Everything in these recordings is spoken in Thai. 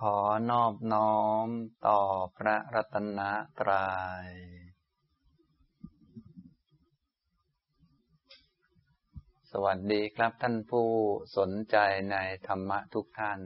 ขอนอบน้อมต่อพระรัตนตรัยสวัสดีครับท่านผู้สนใจในธรรมะทุกท่าน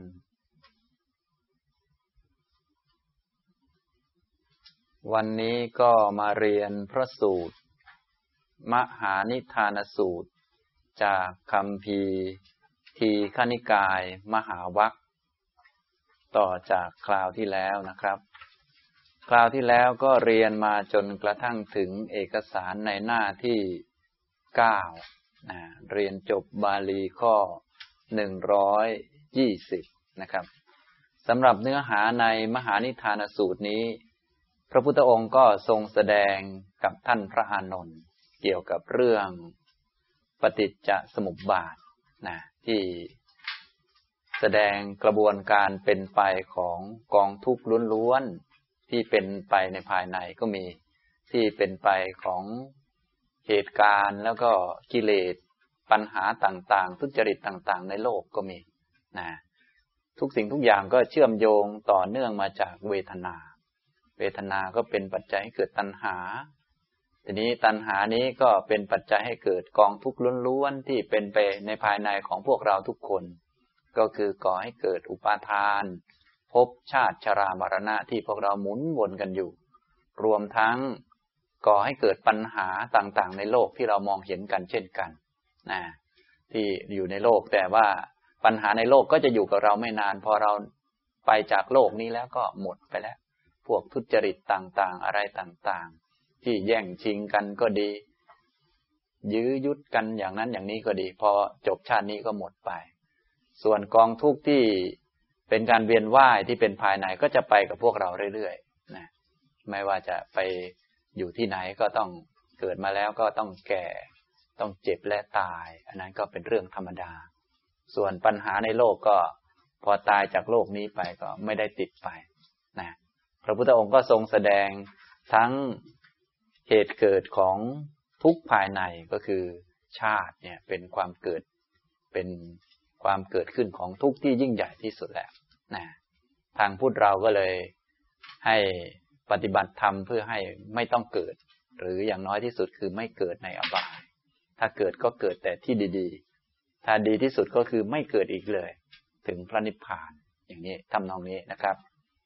วันนี้ก็มาเรียนพระสูตรมหานิทานสูตรจากคัมภีร์ทีฆนิกายมหาวรรคต่อจากคราวที่แล้วนะครับคราวที่แล้วก็เรียนมาจนกระทั่งถึงเอกสารในหน้าที่9เรียนจบบาลีข้อ120นะครับสำหรับเนื้อหาในมหานิทานสูตรนี้พระพุทธองค์ก็ทรงแสดงกับท่านพระอานนท์เกี่ยวกับเรื่องปฏิจจสมุปบาทที่แสดงกระบวนการเป็นไปของกองทุกข์ล้วนๆที่เป็นไปในภายในก็มีที่เป็นไปของเหตุการณ์แล้วก็กิเลสปัญหาต่างๆทุจริตต่างๆในโลกก็มีทุกสิ่งทุกอย่างก็เชื่อมโยงต่อเนื่องมาจากเวทนาก็เป็นปัจจัยให้เกิดตัณหาทีนี้ตัณหานี้ก็เป็นปัจจัยให้เกิดกองทุกข์ล้วนๆที่เป็นไปในภายในของพวกเราทุกคนก็คือก่อให้เกิดอุปาทานภพชาติชรามรณะที่พวกเราหมุนวนกันอยู่รวมทั้งก่อให้เกิดปัญหาต่างๆในโลกที่เรามองเห็นกันเช่นกันที่อยู่ในโลกแต่ว่าปัญหาในโลกก็จะอยู่กับเราไม่นานพอเราไปจากโลกนี้แล้วก็หมดไปแล้วพวกทุจริตต่างๆอะไรต่างๆที่แย่งชิงกันก็ดียื้อยุดกันอย่างนั้นอย่างนี้ก็ดีพอจบชาตินี้ก็หมดไปส่วนกองทุกข์ที่เป็นการเวียนว่ายที่เป็นภายในก็จะไปกับพวกเราเรื่อยๆไม่ว่าจะไปอยู่ที่ไหนก็ต้องเกิดมาแล้วก็ต้องแก่ต้องเจ็บและตายอันนั้นก็เป็นเรื่องธรรมดาส่วนปัญหาในโลกก็พอตายจากโลกนี้ไปก็ไม่ได้ติดไปพระพุทธองค์ก็ทรงแสดงทั้งเหตุเกิดของทุกข์ภายในก็คือชาติเนี่ยเป็นความเกิดเป็นความเกิดขึ้นของทุกข์ที่ยิ่งใหญ่ที่สุดแล้วทางพุทธเราก็เลยให้ปฏิบัติธรรมเพื่อให้ไม่ต้องเกิดหรืออย่างน้อยที่สุดคือไม่เกิดในอบายถ้าเกิดก็เกิดแต่ที่ดีๆถ้าดีที่สุดก็คือไม่เกิดอีกเลยถึงพระนิพพานอย่างนี้ทำนองนี้นะครับ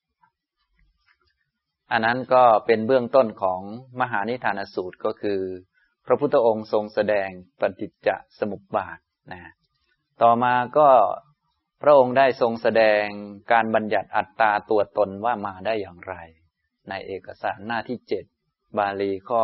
อันนั้นก็เป็นเบื้องต้นของมหานิทานสูตรก็คือพระพุทธองค์ทรงแสดงปฏิจจสมุปบาทต่อมาก็พระองค์ได้ทรงแสดงการบัญญัติอัตตาตัวตนว่ามาได้อย่างไรในเอกสารหน้าที่7บาลีข้อ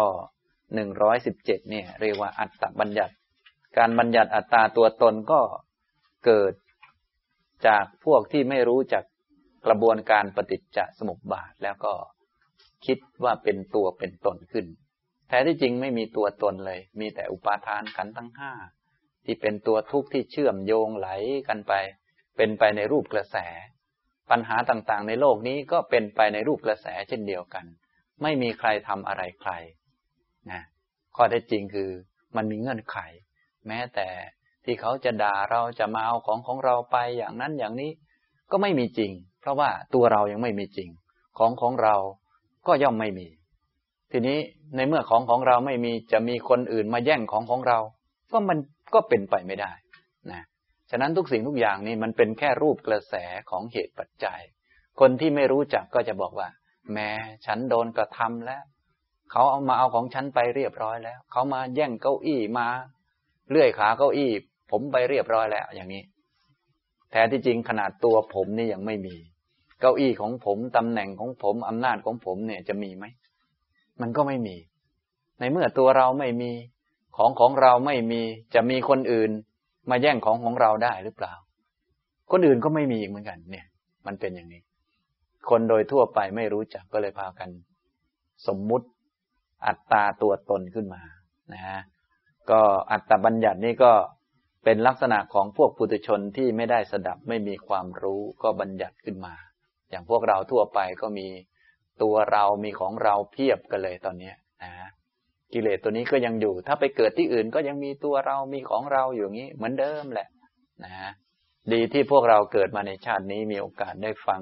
117เนี่ยเรียกว่าอัตตบัญญัติการบัญญัติอัตตาตัวตนก็เกิดจากพวกที่ไม่รู้จักกระบวนการปฏิจจสมุปบาทแล้วก็คิดว่าเป็นตัวเป็นตนขึ้นแท้ที่จริงไม่มีตัวตนเลยมีแต่อุปาทานขันธ์ทั้ง5ที่เป็นตัวทุกข์ที่เชื่อมโยงไหลกันไปเป็นไปในรูปกระแสปัญหาต่างๆในโลกนี้ก็เป็นไปในรูปกระแสเช่นเดียวกันไม่มีใครทำอะไรใครข้อเท็จจริงคือมันมีเงื่อนไขแม้แต่ที่เขาจะด่าเราจะมาเอาของเราไปอย่างนั้นอย่างนี้ก็ไม่มีจริงเพราะว่าตัวเรายังไม่มีจริงของเราก็ย่อมไม่มีทีนี้ในเมื่อของเราไม่มีจะมีคนอื่นมาแย่งของเราก็มันก็เป็นไปไม่ได้ฉะนั้นทุกสิ่งทุกอย่างนี่มันเป็นแค่รูปกระแสของเหตุปัจจัยคนที่ไม่รู้จักก็จะบอกว่าแม้ฉันโดนกระทำแล้วเขาเอามาเอาของฉันไปเรียบร้อยแล้วเขามาแย่งเก้าอี้มาเลื่อยขาเก้าอี้ผมไปเรียบร้อยแล้วอย่างนี้แท้ที่จริงขนาดตัวผมนี่ยังไม่มีเก้าอี้ของผมตำแหน่งของผมอำนาจของผมเนี่ยจะมีไหมมันก็ไม่มีในเมื่อตัวเราไม่มีของเราไม่มีจะมีคนอื่นมาแย่งของเราได้หรือเปล่าคนอื่นก็ไม่มีอีกเหมือนกันเนี่ยมันเป็นอย่างนี้คนโดยทั่วไปไม่รู้จักก็เลยพากันสมมุติอัตตาตัวตนขึ้นมาก็อัตตบัญญัตินี่ก็เป็นลักษณะของพวกปุถุชนที่ไม่ได้สดับไม่มีความรู้ก็บัญญัติขึ้นมาอย่างพวกเราทั่วไปก็มีตัวเรามีของเราเพียบกันเลยตอนนี้กิเลสตัวนี้ก็ยังอยู่ถ้าไปเกิดที่อื่นก็ยังมีตัวเรามีของเราอยู่อย่างนี้เหมือนเดิมแหละดีที่พวกเราเกิดมาในชาตินี้มีโอกาสได้ฟัง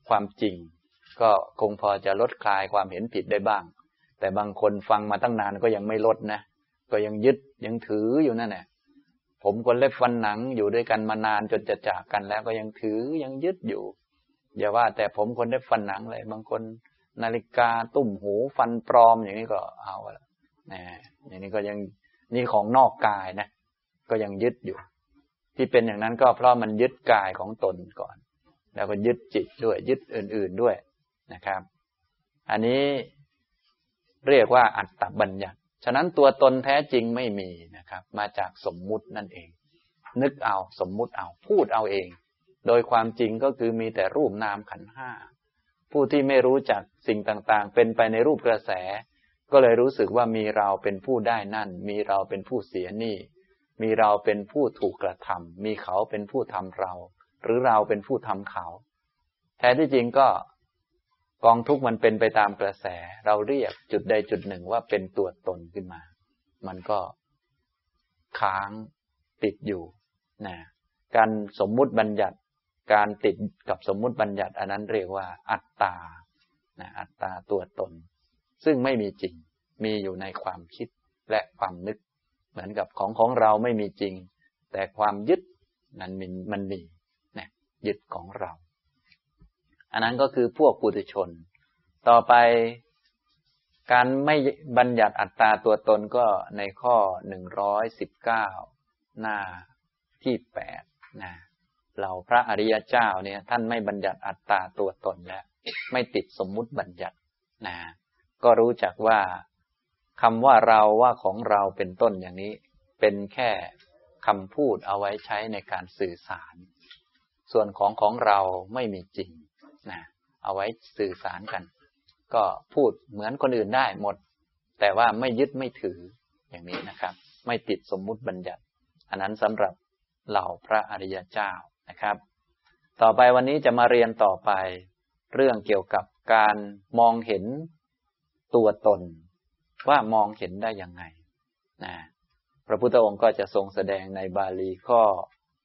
ความจริงก็คงพอจะลดคลายความเห็นผิดได้บ้างแต่บางคนฟังมาตั้งนานก็ยังไม่ลดนะก็ยังยึดยังถืออยู่นั่นแหละผมคนเล็บฟันหนังอยู่ด้วยกันมานานจนจะจากกันแล้วก็ยังถือยังยึดอยู่อย่าว่าแต่ผมคนเล็บฟันหนังเลยบางคนนาฬิกาตุ้มหูฟันปลอมอย่างนี้ก็เอาละอย่างนี้ก็ยังนี่ของนอกกายนะก็ยังยึดอยู่ที่เป็นอย่างนั้นก็เพราะมันยึดกายของตนก่อนแล้วก็ยึดจิตด้วยยึดอื่นๆด้วยนะครับอันนี้เรียกว่าอัตตบัญญัติฉะนั้นตัวตนแท้จริงไม่มีนะครับมาจากสมมุตินั่นเองนึกเอาสมมุติเอาพูดเอาเองโดยความจริงก็คือมีแต่รูปนามขันธ์ห้าผู้ที่ไม่รู้จักสิ่งต่างๆเป็นไปในรูปกระแสก็เลยรู้สึกว่ามีเราเป็นผู้ได้นั่นมีเราเป็นผู้เสียนี่มีเราเป็นผู้ถูกกระทำมีเขาเป็นผู้ทำเราหรือเราเป็นผู้ทำเขาแท้ที่จริงก็กองทุกข์มันเป็นไปตามกระแสเราเรียกจุดใดจุดหนึ่งว่าเป็นตัวตนขึ้นมามันก็ค้างติดอยู่นะการสมมุติบัญญัติการติดกับสมมุติบัญญัติอันนั้นเรียกว่าอัตตานะอัตตาตัวตนซึ่งไม่มีจริงมีอยู่ในความคิดและความนึกเหมือนกับของเราไม่มีจริงแต่ความยึดนั้นมันมีนะยึดของเราอันนั้นก็คือพวกปุถุชนต่อไปการไม่บัญญัติอัตตาตัวตนก็ในข้อ119หน้าที่8นะเราพระอริยเจ้าเนี่ยท่านไม่บัญญัติอัตตาตัวตนแล้วไม่ติดสมมุติบัญญัตินะก็รู้จักว่าคำว่าเราว่าของเราเป็นต้นอย่างนี้เป็นแค่คำพูดเอาไว้ใช้ในการสื่อสารส่วนของเราไม่มีจริงนะเอาไว้สื่อสารกันก็พูดเหมือนคนอื่นได้หมดแต่ว่าไม่ยึดไม่ถืออย่างนี้นะครับไม่ติดสมมุติบัญญัติอันนั้นสำหรับเหล่าพระอริยเจ้านะครับต่อไปวันนี้จะมาเรียนต่อไปเรื่องเกี่ยวกับการมองเห็นตัวตนว่ามองเห็นได้ยังไงนะพระพุทธองค์ก็จะทรงแสดงในบาลีข้อ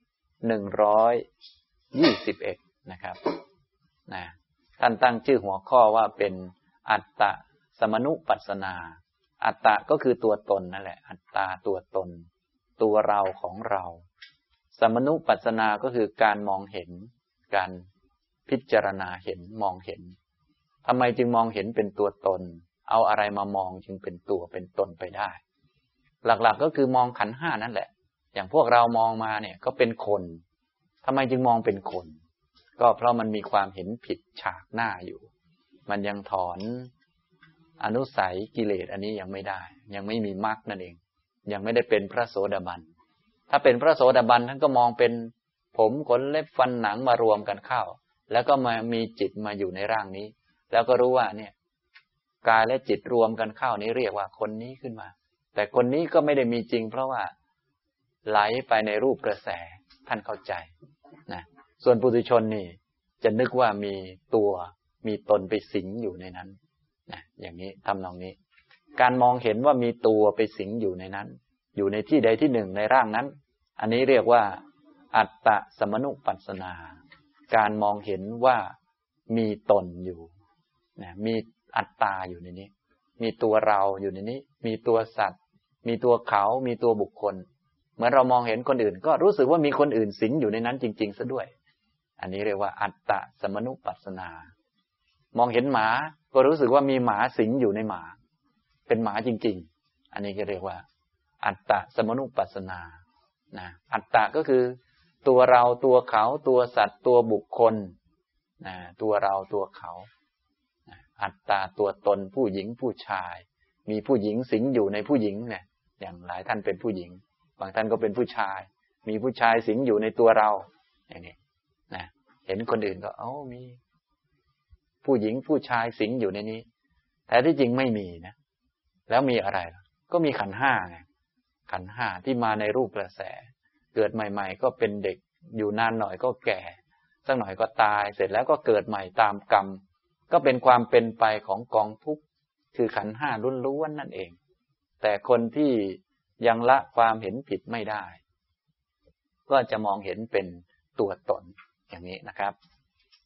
121นะครับนะท่านตั้งชื่อหัวข้อว่าเป็นอัตตสมนุปัสสนาอัตตะก็คือตัวตนนั่นแหละอัตตาตัวตนตัวเราของเราสมนุปัสสนาก็คือการมองเห็นการพิจารณาเห็นมองเห็นทำไมจึงมองเห็นเป็นตัวตนเอาอะไรมามองจึงเป็นตัวเป็นตนไปได้หลักๆก็คือมองขันธ์ห้านั่นแหละอย่างพวกเรามองมาเนี่ยก็เป็นคนทำไมจึงมองเป็นคนก็เพราะมันมีความเห็นผิดฉากหน้าอยู่มันยังถอนอนุสัยกิเลสอันนี้ยังไม่ได้ยังไม่มีมรรคนั่นเองยังไม่ได้เป็นพระโสดาบันถ้าเป็นพระโสดาบันท่านก็มองเป็นผมขนเล็บฟันหนังมารวมกันเข้าแล้วก็มามีจิตมาอยู่ในร่างนี้แล้วก็รู้ว่าเนี่ยกายและจิตรวมกันเข้านี้เรียกว่าคนนี้ขึ้นมาแต่คนนี้ก็ไม่ได้มีจริงเพราะว่าไหลไปในรูปกระแสท่านเข้าใจนะส่วนปุถุชนนี่จะนึกว่ามีตัวมีตนไปสิงอยู่ในนั้นนะอย่างนี้ทำนองนี้การมองเห็นว่ามีตัวไปสิงอยู่ในนั้นอยู่ในที่ใดที่หนึ่งในร่างนั้นอันนี้เรียกว่าอัตตสมนุปัสสนาการมองเห็นว่ามีตนอยู่นะมีอัตตาอยู่ในนี้มีตัวเราอยู่ในนี้มีตัวสัตว์มีตัวเขามีตัวบุคคลเหมือนเรามองเห็นคนอื่นก็รู้สึกว่ามีคนอื่นสิงอยู่ในนั้นจริงๆซะด้วยอันนี้เรียกว่าอัตตสมนุปัสสนามองเห็นหมาก็รู้สึกว่ามีหมาสิงอยู่ในหมาเป็นหมาจริงๆอันนี้ก็เรียกว่าอัตตสมนุปัสสนานะอัตตะก็คือตัวเราตัวเขาตัวสัตว์ตัวบุคคลนะตัวเราตัวเขาอัตตาตัวตนผู้หญิงผู้ชายมีผู้หญิงสิงอยู่ในผู้หญิงเนี่ยอย่างหลายท่านเป็นผู้หญิงบางท่านก็เป็นผู้ชายมีผู้ชายสิงอยู่ในตัวเราอย่างนี้นะเห็นคนอื่นก็มีผู้หญิงผู้ชายสิงอยู่ในนี้แต่ที่จริงไม่มีนะแล้วมีอะไรก็มีขันธ์ห้าไงขันธ์ห้าที่มาในรูปกระแสเกิดใหม่ๆก็เป็นเด็กอยู่นานหน่อยก็แก่สักหน่อยก็ตายเสร็จแล้วก็เกิดใหม่ตามกรรมก็เป็นความเป็นไปของกองทุกข์คือขันธ์ห้าล้วนๆนั่นเองแต่คนที่ยังละความเห็นผิดไม่ได้ก็จะมองเห็นเป็นตัวตนอย่างนี้นะครับ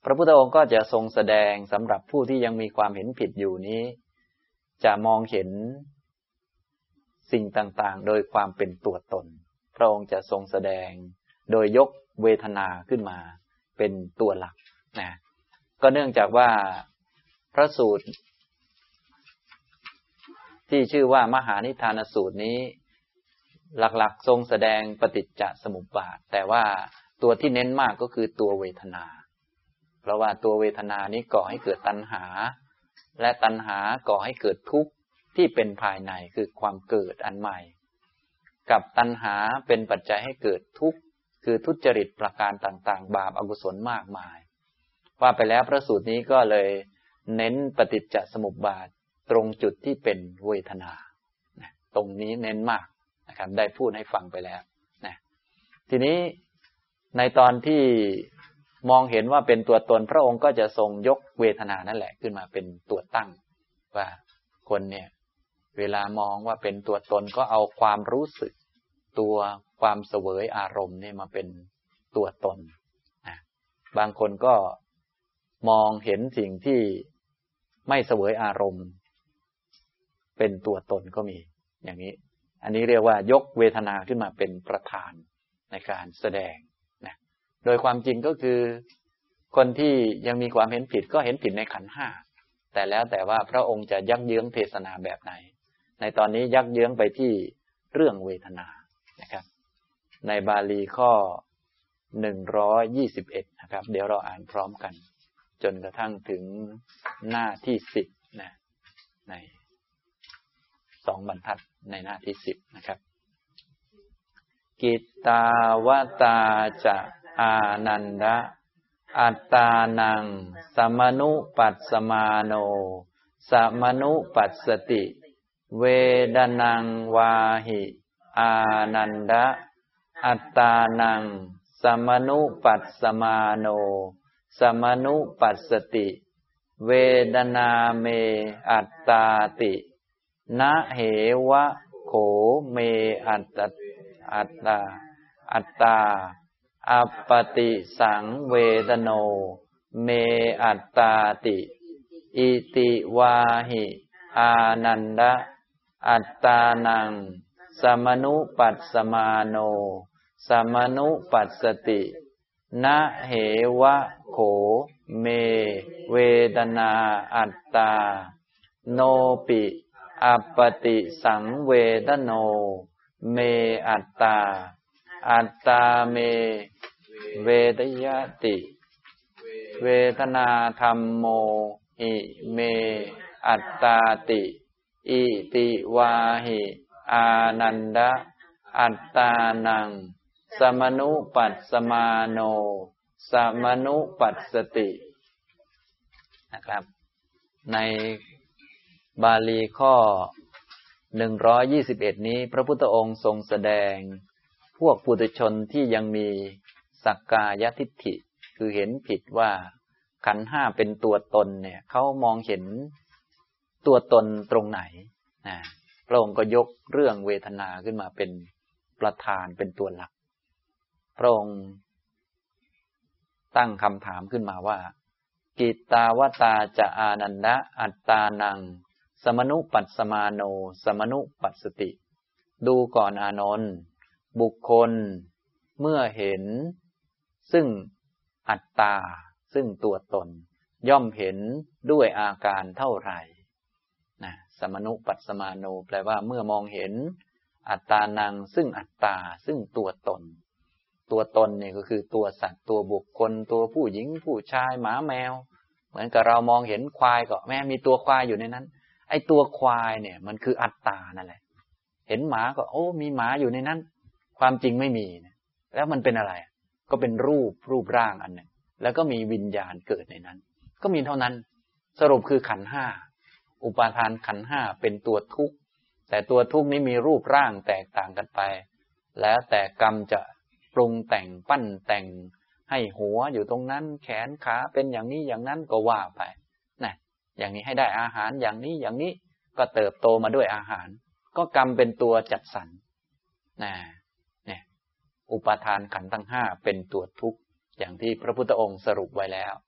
พระพุทธองค์ก็จะทรงแสดงสำหรับผู้ที่ยังมีความเห็นผิดอยู่นี้จะมองเห็นสิ่งต่างๆโดยความเป็นตัวตนพระองค์จะทรงแสดงโดยยกเวทนาขึ้นมาเป็นตัวหลักนะก็เนื่องจากว่าพระสูตรที่ชื่อว่ามหานิทานสูตรนี้หลักๆทรงแสดงปฏิจจสมุปบาทแต่ว่าตัวที่เน้นมากก็คือตัวเวทนาเพราะว่าตัวเวทนานี้ก่อให้เกิดตัณหาและตัณหาก่อให้เกิดทุกข์ที่เป็นภายในคือความเกิดอันใหม่กับตัณหาเป็นปัจจัยให้เกิดทุกข์คือทุจริตประการต่างๆบาปอกุศลมากมายว่าไปแล้วพระสูตรนี้ก็เลยเน้นปฏิจจสมุปบาทตรงจุดที่เป็นเวทนาตรงนี้เน้นมากนะครับได้พูดให้ฟังไปแล้วนะทีนี้ในตอนที่มองเห็นว่าเป็นตัวตนพระองค์ก็จะทรงยกเวทนานั่นแหละขึ้นมาเป็นตัวตั้งว่าคนเนี่ยเวลามองว่าเป็นตัวตนก็เอาความรู้สึกตัวความเสวยอารมณ์นี่มาเป็นตัวตนนะบางคนก็มองเห็นสิ่งที่ไม่เสวยอารมณ์เป็นตัวตนก็มีอย่างนี้อันนี้เรียกว่ายกเวทนาขึ้นมาเป็นประธานในการแสดงนะโดยความจริงก็คือคนที่ยังมีความเห็นผิดก็เห็นผิดในขันธ์ห้าแต่แล้วแต่ว่าพระองค์จะยักเยื้องเทศนาแบบไหนในตอนนี้ยักเยื้องไปที่เรื่องเวทนานะครับในบาลีข้อ121นะครับเดี๋ยวเราอ่านพร้อมกันจนกระทั่งถึงหน้าที่10นะใน2 บรรทัดในหน้าที่10นะครับกิตตาวตาจะอานันดะอัตตานังสมนุปัสสมาโนสมนุปัสสติเวดนังวาหิอานันดะอัตตานังสมนุปัสสมาโนสมนุปัสสติเวดนาเมอัตตาตินะเหวะโขเมอัตตาอัปปติสังเวทโนเมอัตตาติอิติวาหิอานันดะอัตตานังสมนุปัสสมาโนสมนุปัสสตินะเหวะโขเมเวดนาอัตตาโนปิอัปปติสังเวทโนเมอัตตาอัตตาเมเวทยติเวทนาธัมโมหิเมอัตตาติอิติวาหิอานันดะอัตตานังสมนุปัสสมาโนสมนุปัสสตินะครับในบาลีข้อ121นี้พระพุทธองค์ทรงแสดงพวกปุถุชนที่ยังมีสักกายทิฏฐิคือเห็นผิดว่าขันธ์ห้าเป็นตัวตนเนี่ยเขามองเห็นตัวตนตรงไหนนะพระองค์ก็ยกเรื่องเวทนาขึ้นมาเป็นประธานเป็นตัวหลักพระองค์ตั้งคำถามขึ้นมาว่ากิตตาวตาจะอานันดะอัตตานังสมนุปัสสมาโนสมนุปัสสติดูก่อนอานนท์บุคคลเมื่อเห็นซึ่งอัตตาซึ่งตัวตนย่อมเห็นด้วยอาการเท่าไหร่นะสมนุปัสสมาโนแปลว่าเมื่อมองเห็นอัตตานังซึ่งอัตตาซึ่งตัวตนตัวตนเนี่ยก็คือตัวสัตว์ตัวบุคคลตัวผู้หญิงผู้ชายหมาแมวเหมือนกับเรามองเห็นควายก็แม้มีตัวควายอยู่ในนั้นไอ้ตัวควายเนี่ยมันคืออัตตานั่นแหละเห็นหมาก็โอ้มีหมาอยู่ในนั้นความจริงไม่มีแล้วมันเป็นอะไรก็เป็นรูปร่างอันหนึ่งแล้วก็มีวิญญาณเกิดในนั้นก็มีเท่านั้นสรุปคือขันธ์ห้าอุปาทานขันธ์ห้าเป็นตัวทุกข์แต่ตัวทุกข์นี้มีรูปร่างแตกต่างกันไปแล้วแต่กรรมจะปรุงแต่งปั้นแต่งให้หัวอยู่ตรงนั้นแขนขาเป็นอย่างนี้อย่างนั้นก็ว่าไปนะอย่างนี้ให้ได้อาหารอย่างนี้อย่างนี้ก็เติบโตมาด้วยอาหารก็กรรมเป็นตัวจัดสรรนะเนี่ยอุปาทานขันธ์ทั้งห้าเป็นตัวทุกข์อย่างที่พระพุทธองค์สรุปไว้แล้ว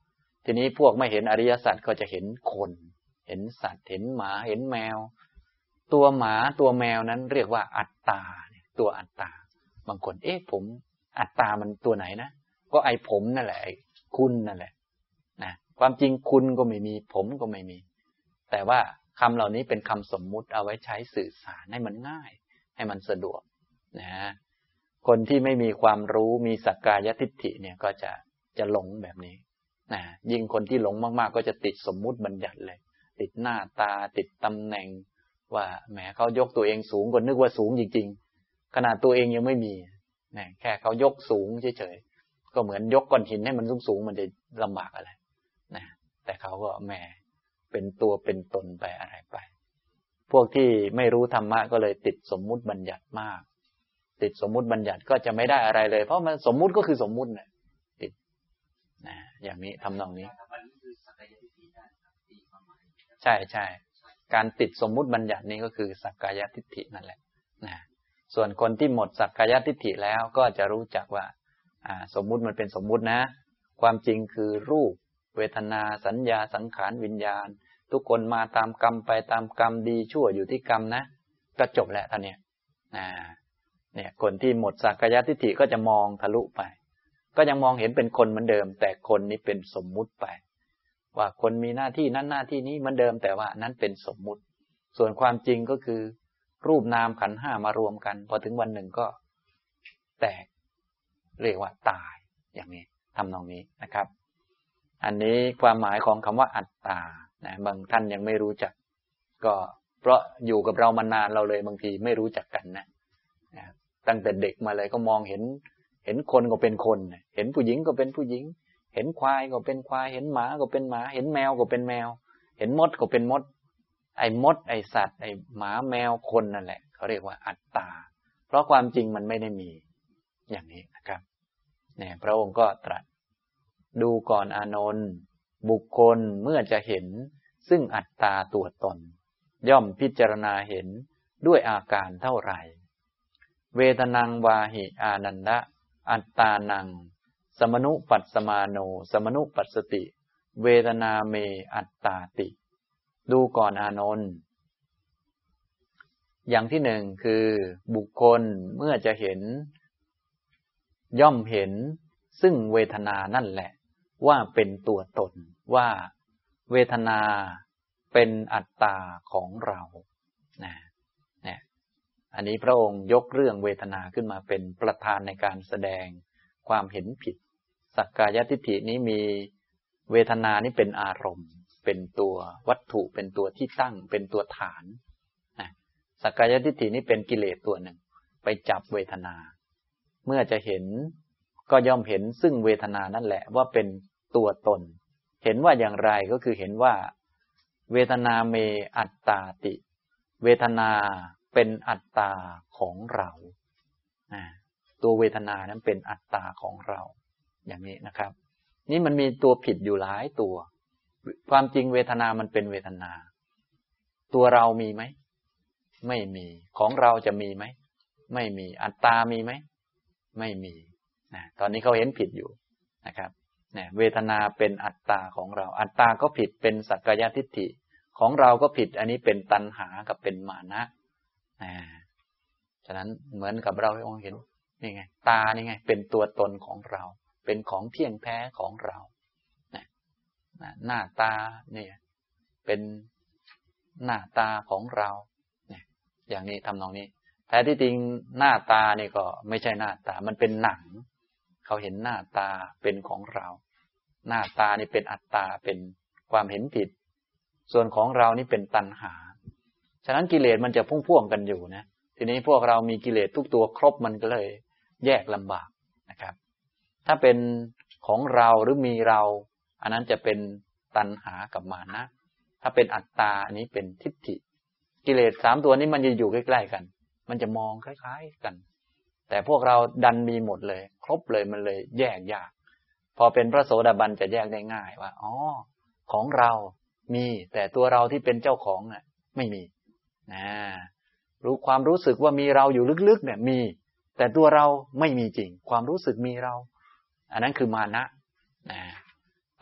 ทีนี้พวกไม่เห็นอริยสัจก็จะเห็นคนเห็นสัตว์เห็นหมาเห็นแมวตัวหมาตัวแมวนั้นเรียกว่าอัตตาตัวอัตตาบางคนผมอัตตามันตัวไหนนะก็ไอผมนั่นแหละไอคุณนั่นแหละนะความจริงคุณก็ไม่มีผมก็ไม่มีแต่ว่าคำเหล่านี้เป็นคำสมมุติเอาไว้ใช้สื่อสารให้มันง่ายให้มันสะดวกนะคนที่ไม่มีความรู้มีสักกายทิฏฐิเนี่ยก็จะหลงแบบนี้นะยิ่งคนที่หลงมากๆก็จะติดสมมุติบัญญัติเลยติดหน้าตาติดตำแหน่งว่าแหมเขายกตัวเองสูงก็นึกว่าสูงจริงๆขนาดตัวเองยังไม่มีนะแค่เขายกสูงเฉยๆก็เหมือนยกก้อนหินให้มันสูงๆมันจะลำบากอะไรนะแต่เขาก็แหมเป็นตัวเป็นตนไปอะไรไปพวกที่ไม่รู้ธรรมะก็เลยติดสมมุติบัญญัติมากติดสมมุติบัญญัติก็จะไม่ได้อะไรเลยเพราะมันสมมุติก็คือสมมุตินะติดนะอย่างนี้ทำนองนี้ใช่ใช่การติดสมมุติบัญญัตินี้ก็คือสักกายทิฏฐินั่นแหละนะส่วนคนที่หมดสักกายทิฏฐิแล้วก็จะรู้จักว่าสมมุติมันเป็นสมมุตินะความจริงคือรูปเวทนาสัญญาสังขารวิญญาณทุกคนมาตามกรรมไปตามกรรมดีชั่วอยู่ที่กรรมนะก็จบแล้วท่านเนี่ยคนที่หมดสักกายทิฏฐิก็จะมองทะลุไปก็ยังมองเห็นเป็นคนเหมือนเดิมแต่คนนี้เป็นสมมุติไปว่าคนมีหน้าที่นั้นหน้าที่นี้เหมือนเดิมแต่ว่านั้นเป็นสมมุติส่วนความจริงก็คือรูปนามขันธ์ห้ามารวมกันพอถึงวันหนึ่งก็แตกเรียกว่าตายอย่างนี้ทำนองนี้นะครับอันนี้ความหมายของคำว่าอัตตานะบางท่านยังไม่รู้จักก็เพราะอยู่กับเรามานานเราเลยบางทีไม่รู้จักกันนะตั้งแต่เด็กมาเลยก็มองเห็นคนก็เป็นคนเห็นผู้หญิงก็เป็นผู้หญิงเห็นควายก็เป็นควายเห็นหมาก็เป็นหมาเห็นแมวก็เป็นแมวเห็นมดก็เป็นมดไอ้มดไอ้สัตว์ไอ้หมาแมวคนนั่นแหละเขาเรียกว่าอัตตาเพราะความจริงมันไม่ได้มีอย่างนี้นะครับเนี่ยพระองค์ก็ตรัสดูก่อนอานนท์บุคคลเมื่อจะเห็นซึ่งอัตตาตัวตนย่อมพิจารณาเห็นด้วยอาการเท่าไหร่เวทนังวาหิอานันดะอัตตานังสมนุปัสสมาโนสมนุปัสสติเวทนาเมอัตตาติดูก่อนอานนท์อย่างที่หนึ่งคือบุคคลเมื่อจะเห็นย่อมเห็นซึ่งเวทนานั่นแหละว่าเป็นตัวตนว่าเวทนาเป็นอัตตาของเราเนี่ยอันนี้พระองค์ยกเรื่องเวทนาขึ้นมาเป็นประธานในการแสดงความเห็นผิดสักกายทิฏฐินี้มีเวทนานี้เป็นอารมณ์เป็นตัววัตถุเป็นตัวที่ตั้งเป็นตัวฐานสักกายทิฏฐินี้เป็นกิเลสตัวหนึ่งไปจับเวทนาเมื่อจะเห็นก็ย่อมเห็นซึ่งเวทนานั่นแหละว่าเป็นตัวตนเห็นว่าอย่างไรก็คือเห็นว่าเวทนาเมอัตตาติเวทนาเป็นอัตตาของเราตัวเวทนานั้นเป็นอัตตาของเราอย่างนี้นะครับนี่มันมีตัวผิดอยู่หลายตัวความจริงเวทนามันเป็นเวทนาตัวเรามีไหมไม่มีของเราจะมีไหมไม่มีอัตตามีไหมไม่มีตอนนี้เขาเห็นผิดอยู่นะครับเวทนาเป็นอัตตาของเราอัตตาก็ผิดเป็นสักกายทิฏฐิของเราก็ผิดอันนี้เป็นตัณหากับเป็นมานะฉะนั้นเหมือนกับเราให้องเห็นนี่ไงตานี่ไงเป็นตัวตนของเราเป็นของเที่ยงแท้ของเราหน้าตาเนี่ยเป็นหน้าตาของเราเนี่ยอย่างนี้ทำนองนี้แท้ที่จริงหน้าตานี่ก็ไม่ใช่หน้าตามันเป็นหนังเขาเห็นหน้าตาเป็นของเราหน้าตานี่เป็นอัตตาเป็นความเห็นผิดส่วนของเรานี่เป็นตัณหาฉะนั้นกิเลสมันจะพ่วงกันอยู่นะทีนี้พวกเรามีกิเลสทุกตัวครบมันก็เลยแยกลำบากนะครับถ้าเป็นของเราหรือมีเราอันนั้นจะเป็นตัณหากับมานะถ้าเป็นอัตตาอันนี้เป็นทิฏฐิกิเลส3ตัวนี้มันจะอยู่ใกล้ๆกันมันจะมองคล้ายๆกันแต่พวกเราดันมีหมดเลยครบเลยมันเลยแยกยากพอเป็นพระโสดาบันจะแยกได้ง่ายว่าอ๋อของเรามีแต่ตัวเราที่เป็นเจ้าของน่ะไม่มีรู้ความรู้สึกว่ามีเราอยู่ลึกๆเนี่ยมีแต่ตัวเราไม่มีจริงความรู้สึกมีเราอันนั้นคือมานะ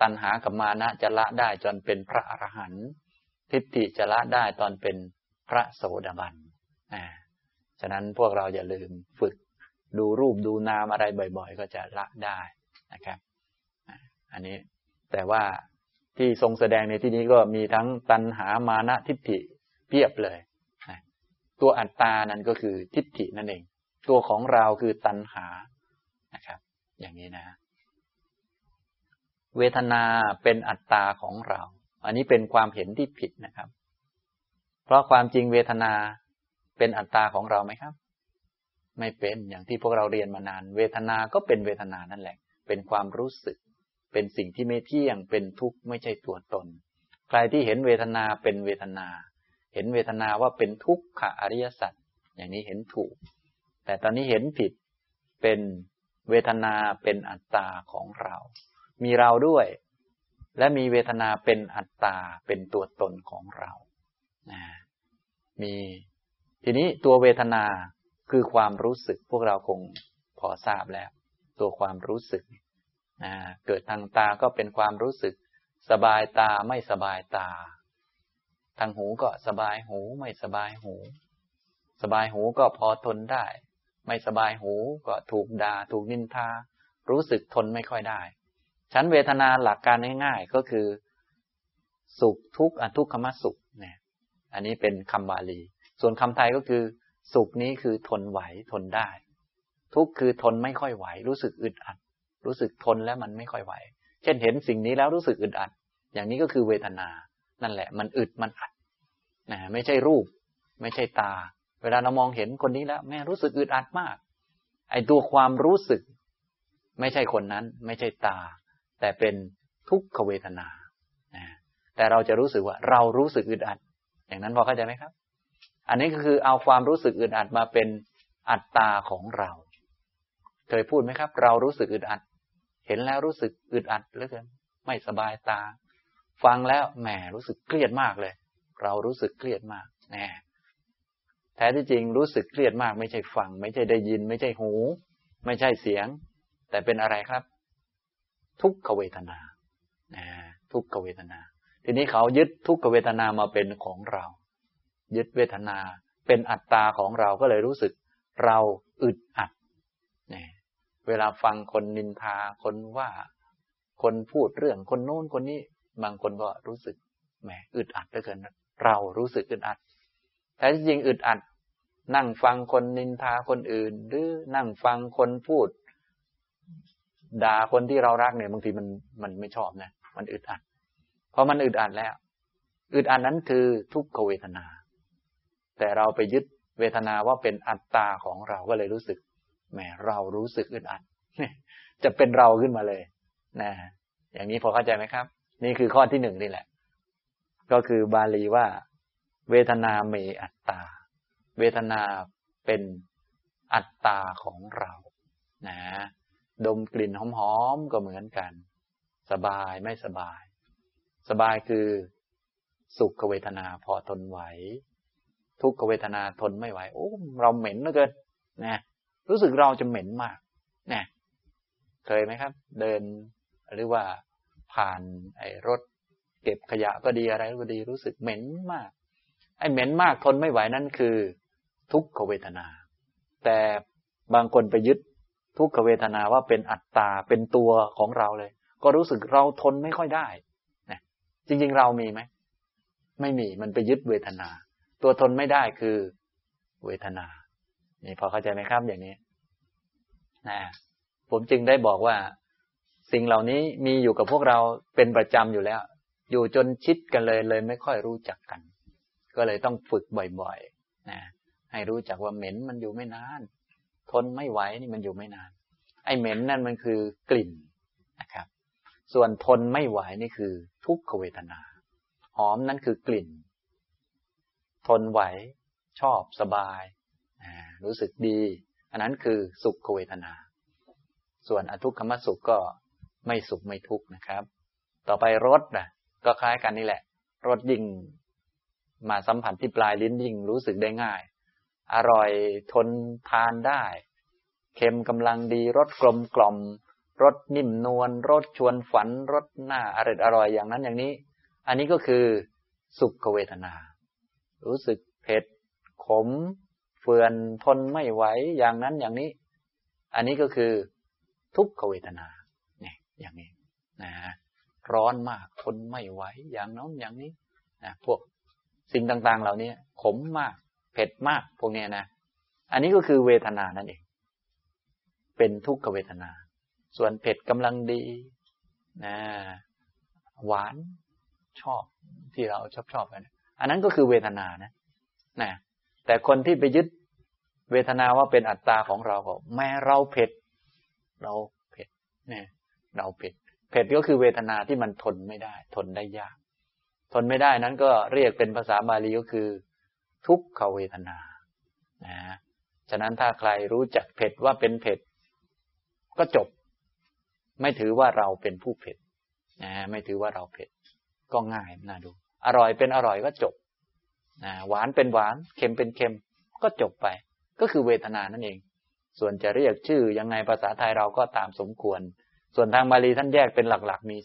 ตัณหากับมานะจะละได้จนเป็นพระอรหันต์ทิฏฐิจะละได้ตอนเป็นพระโสดาบันฉะนั้นพวกเราอย่าลืมฝึกดูรูปดูนามอะไรบ่อยๆก็จะละได้นะครับอันนี้แต่ว่าที่ทรงแสดงในที่นี้ก็มีทั้งตัณหามานะทิฏฐิเพียบเลยตัวอัตตานั้นก็คือทิฏฐินั่นเองตัวของเราคือตัณหานะครับอย่างนี้นะเวทนาเป็นอัตตาของเราอันนี้เป็นความเห็นที่ผิดนะครับเพราะความจริงเวทนาเป็นอัตตาของเราไหมครับไม่เป็นอย่างที่พวกเราเรียนมานานเวทนาก็เป็นเวทนานั่นแหละเป็นความรู้สึกเป็นสิ่งที่ไม่เที่ยงเป็นทุกข์ไม่ใช่ตัวตนใครที่เห็นเวทนาเป็นเวทนาเห็นเวทนาว่าเป็นทุกขอริยสัจอย่างนี้เห็นถูกแต่ตอนนี้เห็นผิดเป็นเวทนาเป็นอัตตาของเรามีเราด้วยและมีเวทนาเป็นอัตตาเป็นตัวตนของเรามีทีนี้ตัวเวทนาคือความรู้สึกพวกเราคงพอทราบแล้วตัวความรู้สึกเกิดทางตาก็เป็นความรู้สึกสบายตาไม่สบายตาทางหูก็สบายหูไม่สบายหูสบายหูก็พอทนได้ไม่สบายหูก็ถูกด่าถูกนินทารู้สึกทนไม่ค่อยได้ชั้นเวทนาหลักการง่ายๆก็คือสุขทุกข์อทุกขมสุขเนี่ยอันนี้เป็นคำบาลีส่วนคำไทยก็คือสุขนี้คือทนไหวทนได้ทุกข์คือทนไม่ค่อยไหวรู้สึกอึดอัดรู้สึกทนแล้วมันไม่ค่อยไหวเช่นเห็นสิ่งนี้แล้วรู้สึกอึดอัดอย่างนี้ก็คือเวทนานั่นแหละมันอึดมันอัดไม่ใช่รูปไม่ใช่ตาเวลาเรามองเห็นคนนี้แล้วแม่รู้สึกอึดอัดมากไอ้ตัวความรู้สึกไม่ใช่คนนั้นไม่ใช่ตาแต่เป็นทุกขเวทนาแต่เราจะรู้สึกว่าเรารู้สึกอึดอัดอย่างนั้นพอเข้าใจไหมครับอันนี้ก็คือเอาความรู้สึกอึดอัดมาเป็นอัตตาของเราเคยพูดไหมครับเรารู้สึกอึดอัดเห็นแล้วรู้สึกอึดอัดเหลือเกินไม่สบายตาฟังแล้วแหมรู้สึกเครียดมากเลยเรารู้สึกเครียดมากแท้ที่จริงรู้สึกเครียดมากไม่ใช่ฟังไม่ใช่ได้ยินไม่ใช่หูไม่ใช่เสียงแต่เป็นอะไรครับทุกขเวทนาทุกขเวทนาทีนี้เขายึดทุกขเวทนามาเป็นของเรายึดเวทนาเป็นอัตตาของเราก็เลยรู้สึกเราอึดอัดเวลาฟังคนนินทาคนว่าคนพูดเรื่องคนโน้นคนนี้บางคนก็รู้สึกแหมอึดอัดเหลือเกินเรารู้สึกอึดอัดแต่จริงอึดอัดนั่งฟังคนนินทาคนอื่นหรือนั่งฟังคนพูดด่าคนที่เรารักเนี่ยบางทีมันไม่ชอบนะมันอึดอัดเพราะมันอึดอัดแล้วอึดอัดนั้นคือทุกขเวทนาแต่เราไปยึดเวทนาว่าเป็นอัตตาของเราก็เลยรู้สึกแหมเรารู้สึกอึดอัดจะเป็นเราขึ้นมาเลยนะอย่างนี้พอเข้าใจไหมครับนี่คือข้อที่หนึ่งนี่แหละก็คือบาลีว่าเวทนาเมอัตตาเวทนาเป็นอัตตาของเรานะดมกลิ่นหอมๆก็เหมือนกันสบายไม่สบายสบายคือสุขเวทนาพอทนไหวทุกขเวทนาทนไม่ไหวโอ้เราเหม็นเหลือเกินนะรู้สึกเราจะเหม็นมากนะเคยไหมครับเดินหรือว่าผ่านไอ้รถเก็บขยะก็ดีอะไรก็ดีรู้สึกเหม็นมากไอ้เหม็นมากทนไม่ไหวนั่นคือทุกขเวทนาแต่บางคนไปยึดทุกขเวทนาว่าเป็นอัตตาเป็นตัวของเราเลยก็รู้สึกเราทนไม่ค่อยได้นะจริงๆเรามีไหมไม่มีมันไปยึดเวทนาตัวทนไม่ได้คือเวทนานี่พอเข้าใจไหมครับอย่างนี้นะผมจึงได้บอกว่าสิ่งเหล่านี้มีอยู่กับพวกเราเป็นประจำอยู่แล้วอยู่จนชิดกันเลยไม่ค่อยรู้จักกันก็เลยต้องฝึกบ่อยๆนะให้รู้จักว่าเหม็นมันอยู่ไม่นานทนไม่ไหวนี่มันอยู่ไม่นานไอ้เหม็นนั่นมันคือกลิ่นนะครับส่วนทนไม่ไหวนี่คือทุกขเวทนาหอมนั่นคือกลิ่นทนไหวชอบสบายรู้สึกดีอันนั้นคือสุขเวทนาส่วนอทุกขมสุขก็ไม่สุขไม่ทุกข์นะครับต่อไปรสก็คล้ายกันนี่แหละรสยิ่งมาสัมผัสที่ปลายลิ้นยิ่งรู้สึกได้ง่ายอร่อยทนทานได้เค็มกำลังดีรสกลมกล่อมรสนิ่มนวลรสชวนฝันรสน่าอร่อยอย่างนั้นอย่างนี้อันนี้ก็คือสุขเวทนารู้สึกเผ็ดขมเฟื่อนทนไม่ไหวอย่างนั้นอย่างนี้อันนี้ก็คือทุกขเวทนาเนี่ยอย่างนี้นะร้อนมากทนไม่ไหวอย่างนั้นอย่างนี้นะพวกสิ่งต่างๆเหล่านี้ขมมากเผ็ดมากพวกนี้นะอันนี้ก็คือเวทนานั่นเองเป็นทุกขเวทนาส่วนเผ็ดกำลังดีนะหวานชอบที่เราชอบกันอันนั้นก็คือเวทนานะแต่คนที่ไปยึดเวทนาว่าเป็นอัตตาของเราก็แม้เราเผ็ดเนี่ยเราเผ็ดก็คือเวทนาที่มันทนไม่ได้ทนได้ยากทนไม่ได้นั้นก็เรียกเป็นภาษาบาลีก็คือทุกขเวทนานะฉะนั้นถ้าใครรู้จักเผ็ดว่าเป็นเผ็ดก็จบไม่ถือว่าเราเป็นผู้เผ็ดนะไม่ถือว่าเราเผ็ดก็ง่ายน่าดูอร่อยเป็นอร่อยก็จบนะหวานเป็นหวานเค็มเป็นเค็มก็จบไปก็คือเวทนานั่นเองส่วนจะเรียกชื่อยังไงภาษาไทยเราก็ตามสมควรส่วนทางบาลีท่านแยกเป็นหลักๆมี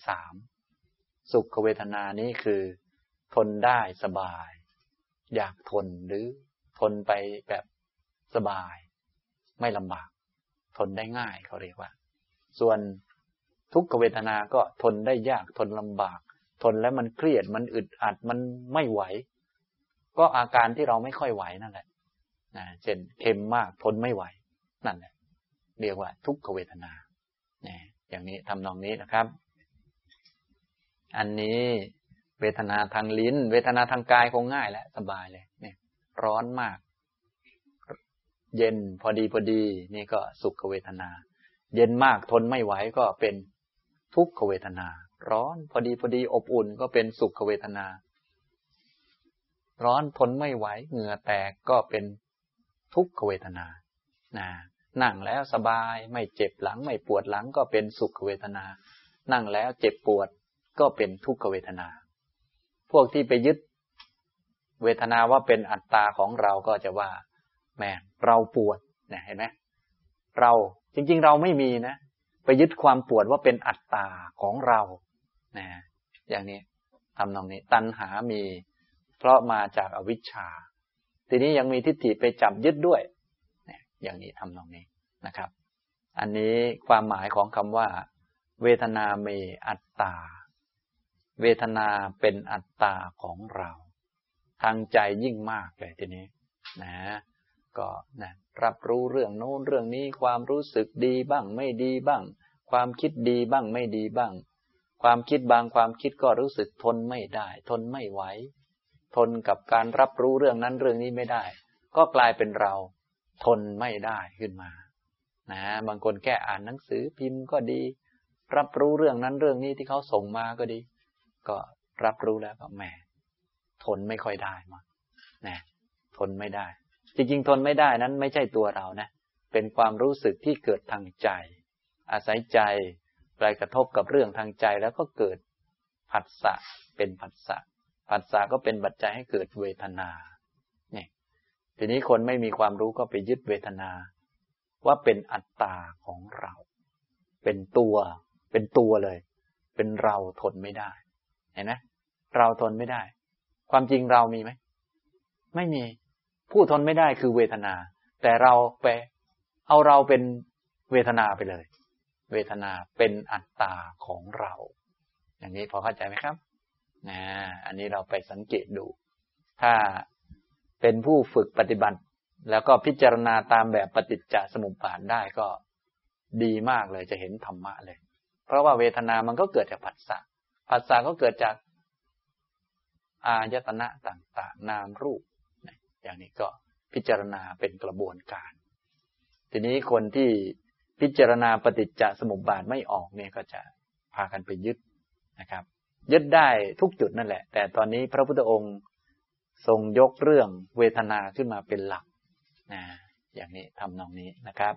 3สุขเวทนานี้คือทนได้สบายอยากทนหรือทนไปแบบสบายไม่ลำบากทนได้ง่ายเขาเรียกว่าส่วนทุกขเวทนาก็ทนได้ยากทนลำบากทนแล้วมันเครียดมันอึดอัดมันไม่ไหวก็อาการที่เราไม่ค่อยไหวนั่นแหละเช่นเค็มมากทนไม่ไหวนั่นแหละเรียกว่าทุกขเวทนาอย่างนี้ทำนองนี้นะครับอันนี้เวทนาทางลิ้นเวทนาทางกายคงง่ายแล้วสบายเลยเนี่ยร้อนมากเย็นพอดีนี่ก็สุขเวทนาเย็นมากทนไม่ไหวก็เป็นทุกขเวทนาร้อนพอดีอบอุ่นก็เป็นสุขเวทนาร้อนทนไม่ไหวเหงื่อแตกก็เป็นทุกขเวทนานั่งแล้วสบายไม่เจ็บหลังไม่ปวดหลังก็เป็นสุขเวทนานั่งแล้วเจ็บปวดก็เป็นทุกขเวทนาพวกที่ไปยึดเวทนาว่าเป็นอัตตาของเราก็จะว่าแม่เราปวดเนี่ยเห็นไหมเราจริงๆเราไม่มีนะไปยึดความปวดว่าเป็นอัตตาของเราอย่างนี้ทำนองนี้ตัณหามีเพราะมาจากอวิชชาทีนี้ยังมีทิฏฐิไปจับยึดด้วยอย่างนี้ทำนองนี้นะครับอันนี้ความหมายของคำว่าเวทนาเมอัตตาเวทนาเป็นอัตตาของเราทางใจยิ่งมากเลยทีนี้ก็รับรู้เรื่องโน้นเรื่องนี้ความรู้สึกดีบ้างไม่ดีบ้างความคิดดีบ้างไม่ดีบ้างความคิดบางความคิดก็รู้สึกทนไม่ได้ทนไม่ไหวทนกับการรับรู้เรื่องนั้นเรื่องนี้ไม่ได้ก็กลายเป็นเราทนไม่ได้ขึ้นมาบางคนแค่อ่านหนังสือพิมพ์ก็ดีรับรู้เรื่องนั้นเรื่องนี้ที่เขาส่งมาก็ดีก็รับรู้แล้วก็แหมทนไม่ค่อยได้มาทนไม่ได้จริงๆทนไม่ได้นั้นไม่ใช่ตัวเรานะเป็นความรู้สึกที่เกิดทางใจอาศัยใจไปกระทบกับเรื่องทางใจแล้วก็เกิดผัสสะเป็นผัสสะผัสสะก็เป็นปัจจัยให้เกิดเวทนาทีนี้คนไม่มีความรู้ก็ไปยึดเวทนาว่าเป็นอัตตาของเราเป็นตัวเลยเป็นเราทนไม่ได้เห็นไหมเราทนไม่ได้ความจริงเรามีไหมไม่มีผู้ทนไม่ได้คือเวทนาแต่เราไปเอาเราเป็นเวทนาไปเลยเวทนาเป็นอัตตาของเราอย่างนี้พอเข้าใจไหมครับอันนี้เราไปสังเกตดูถ้าเป็นผู้ฝึกปฏิบัติแล้วก็พิจารณาตามแบบปฏิจจสมุปบาทได้ก็ดีมากเลยจะเห็นธรรมะเลยเพราะว่าเวทนามันก็เกิดจากผัสสะผัสสะก็เกิดจากอายตนะต่างๆนามรูปอย่างนี้ก็พิจารณาเป็นกระบวนการทีนี้คนที่พิจารณาปฏิจจสมุปบาทไม่ออกเนี่ยก็จะพากันไปยึดนะครับยึดได้ทุกจุดนั่นแหละแต่ตอนนี้พระพุทธองค์ทรงยกเรื่องเวทนาขึ้นมาเป็นหลักอย่างนี้ทำนองนี้นะครับ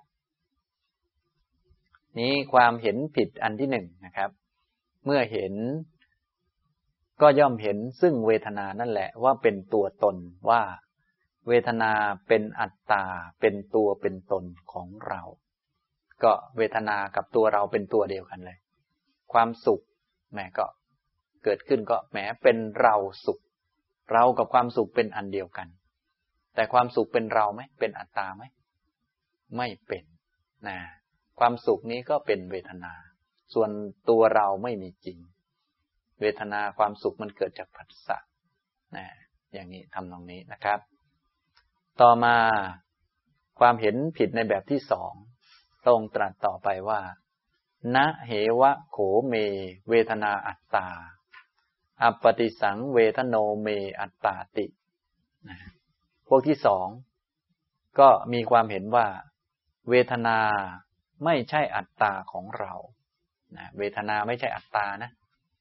นี้ความเห็นผิดอันที่1นะครับเมื่อเห็นก็ย่อมเห็นซึ่งเวทนานั่นแหละว่าเป็นตัวตนว่าเวทนาเป็นอัตตาเป็นตัวเป็นตนของเราก็เวทนากับตัวเราเป็นตัวเดียวกันเลยความสุขแหมก็เกิดขึ้นก็แหมเป็นเราสุขเรากับความสุขเป็นอันเดียวกันแต่ความสุขเป็นเราไหมเป็นอัตตาไหมไม่เป็นนะความสุขนี้ก็เป็นเวทนาส่วนตัวเราไม่มีจริงเวทนาความสุขมันเกิดจากผัสสะนะอย่างนี้ทำตรงนี้นะครับต่อมาความเห็นผิดในแบบที่สองทรงตรัสต่อไปว่านะเหวะโขเมเวทนาอัตตาอัปปติสังเวทโนเมอัตตาตินะพวกที่สองก็มีความเห็นว่าเวทนาไม่ใช่อัตตาของเรานะเวทนาไม่ใช่อัตตานะ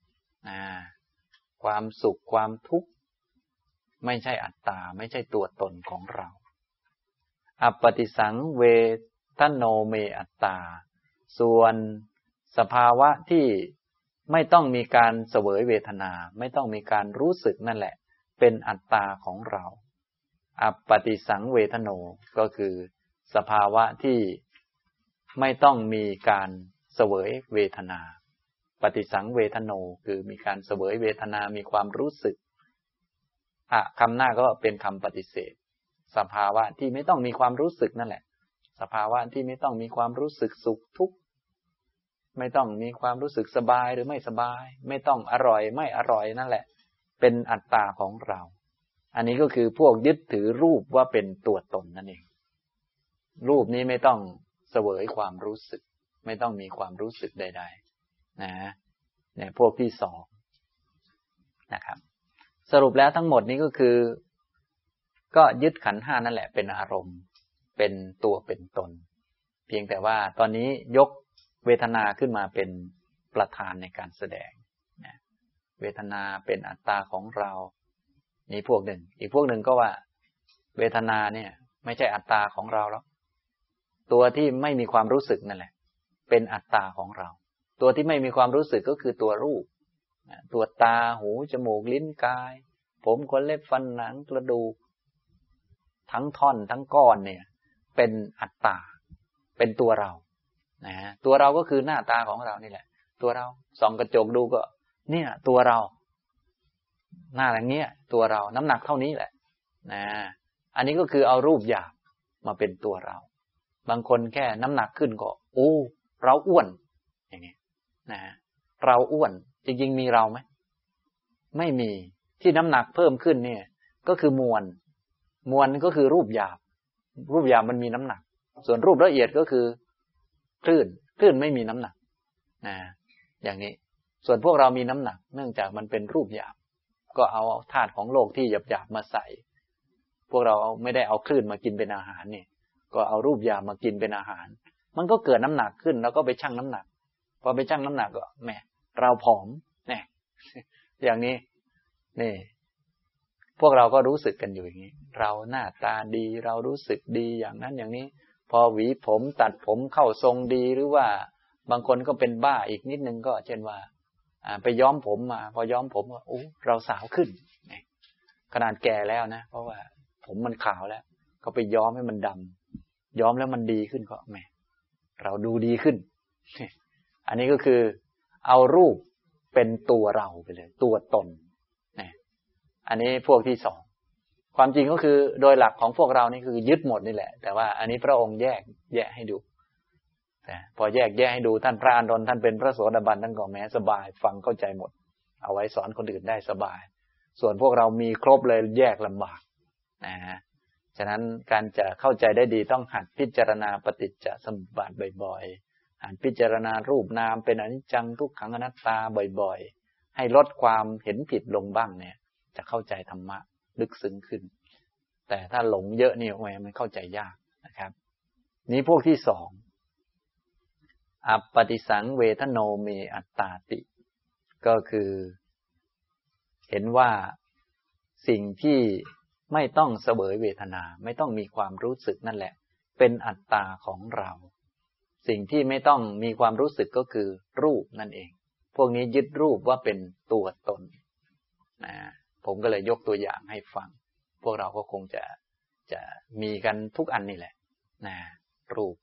ความสุขความทุกข์ไม่ใช่อัตตาไม่ใช่ตัวตนของเราอัปปติสังเวทโนเมอัตตาส่วนสภาวะที่ไม่ต้องมีการเสวยเวทนาไม่ต้องมีการรู้สึกนั่นแหละเป็นอัตตาของเราอัปปติสังเวทโนก็คือสภาวะที่ไม่ต้องมีการเสวยเวทนาปฏิสังเวทโนคือมีการเสวยเวทนามีความรู้สึกคำหน้าก็เป็นคำปฏิเสธสภาวะที่ไม่ต้องมีความรู้สึกนั่นแหละสภาวะที่ไม่ต้องมีความรู้สึกสุขทุกข์ไม่ต้องมีความรู้สึกสบายหรือไม่สบายไม่ต้องอร่อยไม่อร่อยนั่นแหละเป็นอัตตาของเราอันนี้ก็คือพวกยึดถือรูปว่าเป็นตัวตนนั่นเองรูปนี้ไม่ต้องเสวยความรู้สึกไม่ต้องมีความรู้สึกใดๆนะเนี่ยพวกที่สองนะครับสรุปแล้วทั้งหมดนี้ก็คือก็ยึดขันธ์ห้านั่นแหละเป็นอารมณ์เป็นตัวเป็นตนเพียงแต่ว่าตอนนี้ยกเวทนาขึ้นมาเป็นประธานในการแสดงนะเวทนาเป็นอัตตาของเรานี่พวกหนึ่งอีกพวกหนึ่งก็ว่าเวทนาเนี่ยไม่ใช่อัตตาของเราแล้วตัวที่ไม่มีความรู้สึกนั่นแหละเป็นอัตตาของเราตัวที่ไม่มีความรู้สึกก็คือตัวรูปตัวตาหูจมูกลิ้นกายผมขนเล็บฟันหนังกระดูกทั้งท่อนทั้งก้อนเนี่ยเป็นอัตตาเป็นตัวเรานะตัวเราก็คือหน้าตาของเรานี่แหละตัวเราส่องกระจกดูก็เนี่ยตัวเราหน้าอย่างเงี้ยตัวเราน้ำหนักเท่านี้แหละนะอันนี้ก็คือเอารูปหยาบมาเป็นตัวเราบางคนแค่น้ำหนักขึ้นก็โอ้เราอ้วนอย่างนี้นะเราอ้วนจริงๆมีเราไหมไม่มีที่น้ำหนักเพิ่มขึ้นเนี่ยก็คือมวลก็คือรูปหยาบมันมีน้ำหนักส่วนรูปละเอียดก็คือคลื่นไม่มีน้ำหนักนะอย่างนี้ส่วนพวกเรามีน้ำหนักเนื่องจากมันเป็นรูปหยาบก็เอาธาตุของโลกที่หยาบๆมาใส่พวกเราไม่ได้เอาคลื่นมากินเป็นอาหารนี่ก็เอารูปหยาบมากินเป็นอาหารมันก็เกิดน้ำหนักขึ้นแล้วก็ไปชั่งน้ำหนักพอไปชั่งน้ำหนักก็แหมเราผอมเนี่ยอย่างนี้นี่พวกเราก็รู้สึกกันอยู่อย่างนี้เราหน้าตาดีเรารู้สึกดีอย่างนั้นอย่างนี้พอหวีผมตัดผมเข้าทรงดีหรือว่าบางคนก็เป็นบ้าอีกนิดนึงก็เช่นว่าไปย้อมผมมาพอย้อมผมก็โอ้เราสาวขึ้นขนาดแก่แล้วนะเพราะว่าผมมันขาวแล้วก็ไปย้อมให้มันดำย้อมแล้วมันดีขึ้นก็แหมเราดูดีขึ้นอันนี้ก็คือเอารูปเป็นตัวเราไปเลยตัวตนอันนี้พวกที่สองความจริงก็คือโดยหลักของพวกเรานี่คือยึดหมดนี่แหละแต่ว่าอันนี้พระองค์แยกให้ดูแต่พอแยกให้ดูท่านพระอานนท์ท่านเป็นพระโสดาบันท่านก็แม้สบายฟังเข้าใจหมดเอาไว้สอนคนอื่นได้สบายส่วนพวกเรามีครบเลยแยกลำบากนะฮะฉะนั้นการจะเข้าใจได้ดีต้องหัดพิจารณาปฏิจจสมุปบาทบ่อยๆหัดพิจารณารูปนามเป็นอนิจจังทุกขังอนัตตาบ่อยๆให้ลดความเห็นผิดลงบ้างเนี่ยจะเข้าใจธรรมะลึกซึ้งขึ้นแต่ถ้าหลงเยอะนี่โอ้ยมันเข้าใจยากนะครับนี้พวกที่สองอัปปติสังเวทโนเมอัตตาติก็คือเห็นว่าสิ่งที่ไม่ต้องเสวยเวทนาไม่ต้องมีความรู้สึกนั่นแหละเป็นอัตตาของเราสิ่งที่ไม่ต้องมีความรู้สึกก็คือรูปนั่นเองพวกนี้ยึดรูปว่าเป็นตัวตนนะผมก็เลยยกตัวอย่างให้ฟังพวกเราก็คงจะมีกันทุกอันนี่แหละนะรูป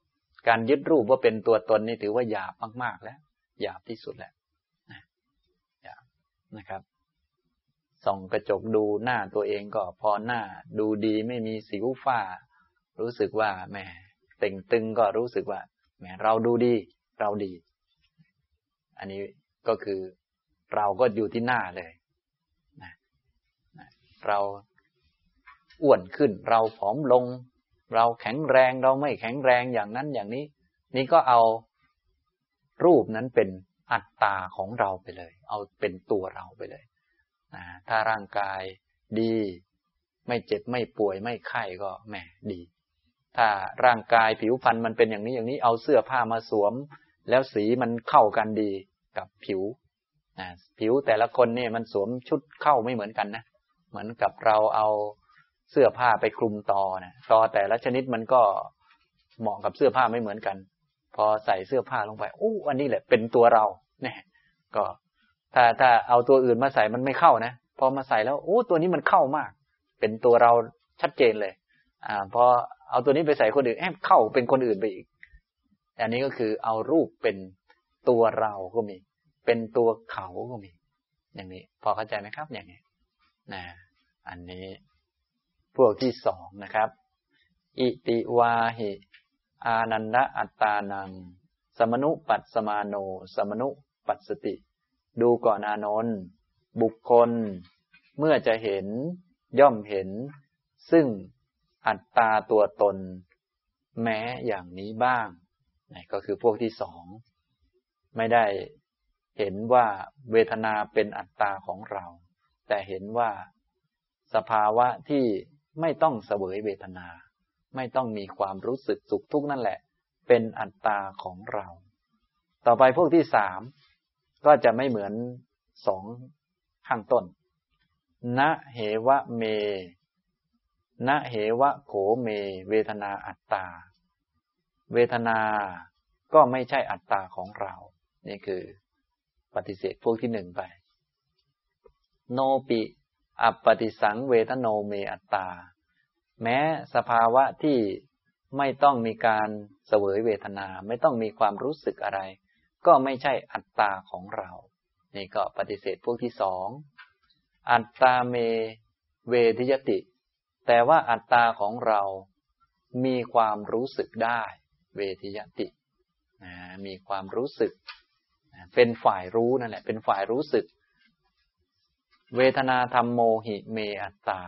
การยึดรูปว่าเป็นตัวตนนี่ถือว่าหยาบมากๆแล้วหยาบที่สุดแล้วหยาบนะครับส่องกระจกดูหน้าตัวเองก็พอหน้าดูดีไม่มีสิวฝ้ารู้สึกว่าแหมเต่งตึงก็รู้สึกว่าแหมเราดูดีเราดีอันนี้ก็คือเราก็อยู่ที่หน้าเลยนะเราอ้วนขึ้นเราผอมลงเราแข็งแรงเราไม่แข็งแรงอย่างนั้นอย่างนี้นี่ก็เอารูปนั้นเป็นอัตตาของเราไปเลยเอาเป็นตัวเราไปเลยถ้าร่างกายดีไม่เจ็บไม่ป่วยไม่ไข้ก็แหมดีถ้าร่างกายผิวพรรณมันเป็นอย่างนี้อย่างนี้เอาเสื้อผ้ามาสวมแล้วสีมันเข้ากันดีกับผิวผิวแต่ละคนเนี่ยมันสวมชุดเข้าไม่เหมือนกันนะเหมือนกับเราเอาเสื้อผ้าไปคลุมตอแต่ละชนิดมันก็เหมาะกับเสื้อผ้าไม่เหมือนกันพอใส่เสื้อผ้าลงไปอันนี้แหละเป็นตัวเราเนี่ยก็ถ้าเอาตัวอื่นมาใส่มันไม่เข้านะพอมาใส่แล้วตัวนี้มันเข้ามากเป็นตัวเราชัดเจนเลยพอเอาตัวนี้ไปใส่คนอื่นเข้าเป็นคนอื่นไปอีกอันนี้ก็คือเอารูปเป็นตัวเราก็มีเป็นตัวเขาก็มีอย่างนี้พอเข้าใจไหมครับอย่างนี้อันนี้พวกที่สองนะครับอิติวาหิอานันดะอัตตานังสมนุปัสสมาโนสมนุปัสสติดูก่อนอานนท์บุคคลเมื่อจะเห็นย่อมเห็นซึ่งอัตตาตัวตนแม้อย่างนี้บ้างก็คือพวกที่สองไม่ได้เห็นว่าเวทนาเป็นอัตตาของเราแต่เห็นว่าสภาวะที่ไม่ต้องเสวยเวทนาไม่ต้องมีความรู้สึกสุขทุกข์นั่นแหละเป็นอัตตาของเราต่อไปพวกที่สามก็จะไม่เหมือนสองข้างต้นนะเหวะเมนะเหวะโขเมเวทนาอัตตาเวทนาก็ไม่ใช่อัตตาของเรานี่คือปฏิเสธพวกที่หนึ่งไปโนปิอัปปติสังเวทโนเมอัตตาแม้สภาวะที่ไม่ต้องมีการเสวยเวทนาไม่ต้องมีความรู้สึกอะไรก็ไม่ใช่อัตตาของเรานี่ก็ปฏิเสธพวกที่สองอัตตาเมเวทิยติแต่ว่าอัตตาของเรามีความรู้สึกได้เวทิยติมีความรู้สึกเป็นฝ่ายรู้นั่นแหละเป็นฝ่ายรู้สึกเวทนาธัมโมหิเมอัตตา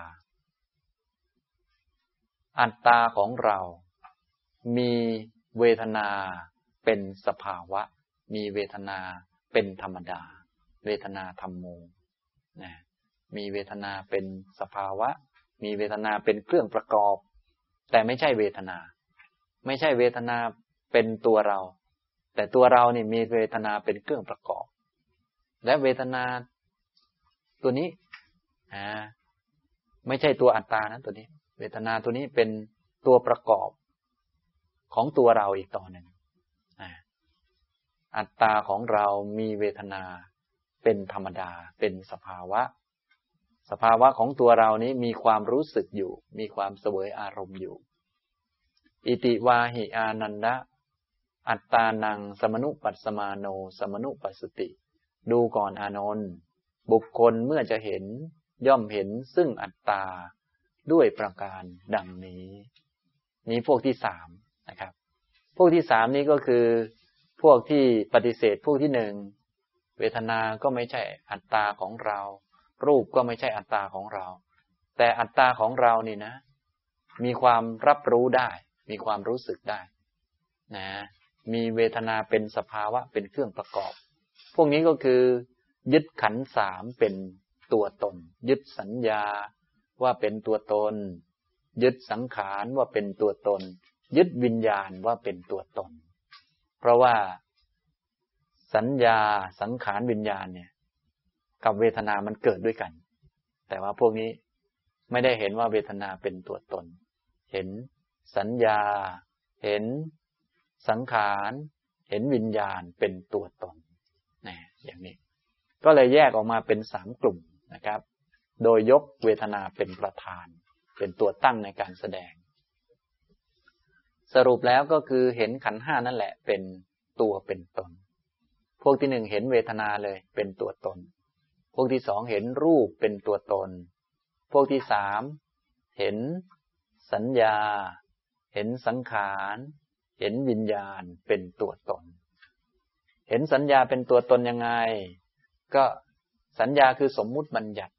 อัตตาของเรามีเวทนาเป็นสภาวะมีเวทนาเป็นธรรมดาเวทนาธัมโมมีเวทนาเป็นสภาวะมีเวทนาเป็นเครื่องประกอบแต่ไม่ใช่เวทนาไม่ใช่เวทนาเป็นตัวเราแต่ตัวเรานี่มีเวทนาเป็นเครื่องประกอบและเวทนาตัวนี้ไม่ใช่ตัวอัตตานะตัวนี้เวทนาตัวนี้เป็นตัวประกอบของตัวเราอีกต่อหนึ่งอัตตาของเรามีเวทนาเป็นธรรมดาเป็นสภาวะสภาวะของตัวเรานี้มีความรู้สึกอยู่มีความเสวยอารมณ์อยู่อิติวาหิอานันดะอัตตานังสมนุปัสสมาโนสมนุปัสสติดูก่อนอานนท์บุคคลเมื่อจะเห็นย่อมเห็นซึ่งอัตตาด้วยประการดังนี้นี้พวกที่สามนะครับพวกที่สามนี้ก็คือพวกที่ปฏิเสธพวกที่หนึ่งเวทนาก็ไม่ใช่อัตตาของเรารูปก็ไม่ใช่อัตตาของเราแต่อัตตาของเรานี่นะมีความรับรู้ได้มีความรู้สึกได้มีเวทนาเป็นสภาวะเป็นเครื่องประกอบพวกนี้ก็คือยึดขันธ์สามเป็นตัวตนยึดสัญญาว่าเป็นตัวตนยึดสังขารว่าเป็นตัวตนยึดวิญญาณว่าเป็นตัวตนเพราะว่าสัญญาสังขารวิญญาณเนี่ยกับเวทนามันเกิดด้วยกันแต่ว่าพวกนี้ไม่ได้เห็นว่าเวทนาเป็นตัวตนเห็นสัญญาเห็นสังขารเห็นวิญญาณเป็นตัวตนอย่างนี้ก็เลยแยกออกมาเป็นสามกลุ่มนะครับโดยยกเวทนาเป็นประธานเป็นตัวตั้งในการแสดงสรุปแล้วก็คือเห็นขันธ์ห้านั่นแหละเป็นตัวเป็นตนพวกที่หนึ่งเห็นเวทนาเลยเป็นตัวตนพวกที่สองเห็นรูปเป็นตัวตนพวกที่สามเห็นสัญญาเห็นสังขารเห็นวิญญาณเป็นตัวตนเห็นสัญญาเป็นตัวตนยังไงก็สัญญาคือสมมุติบัญญัติ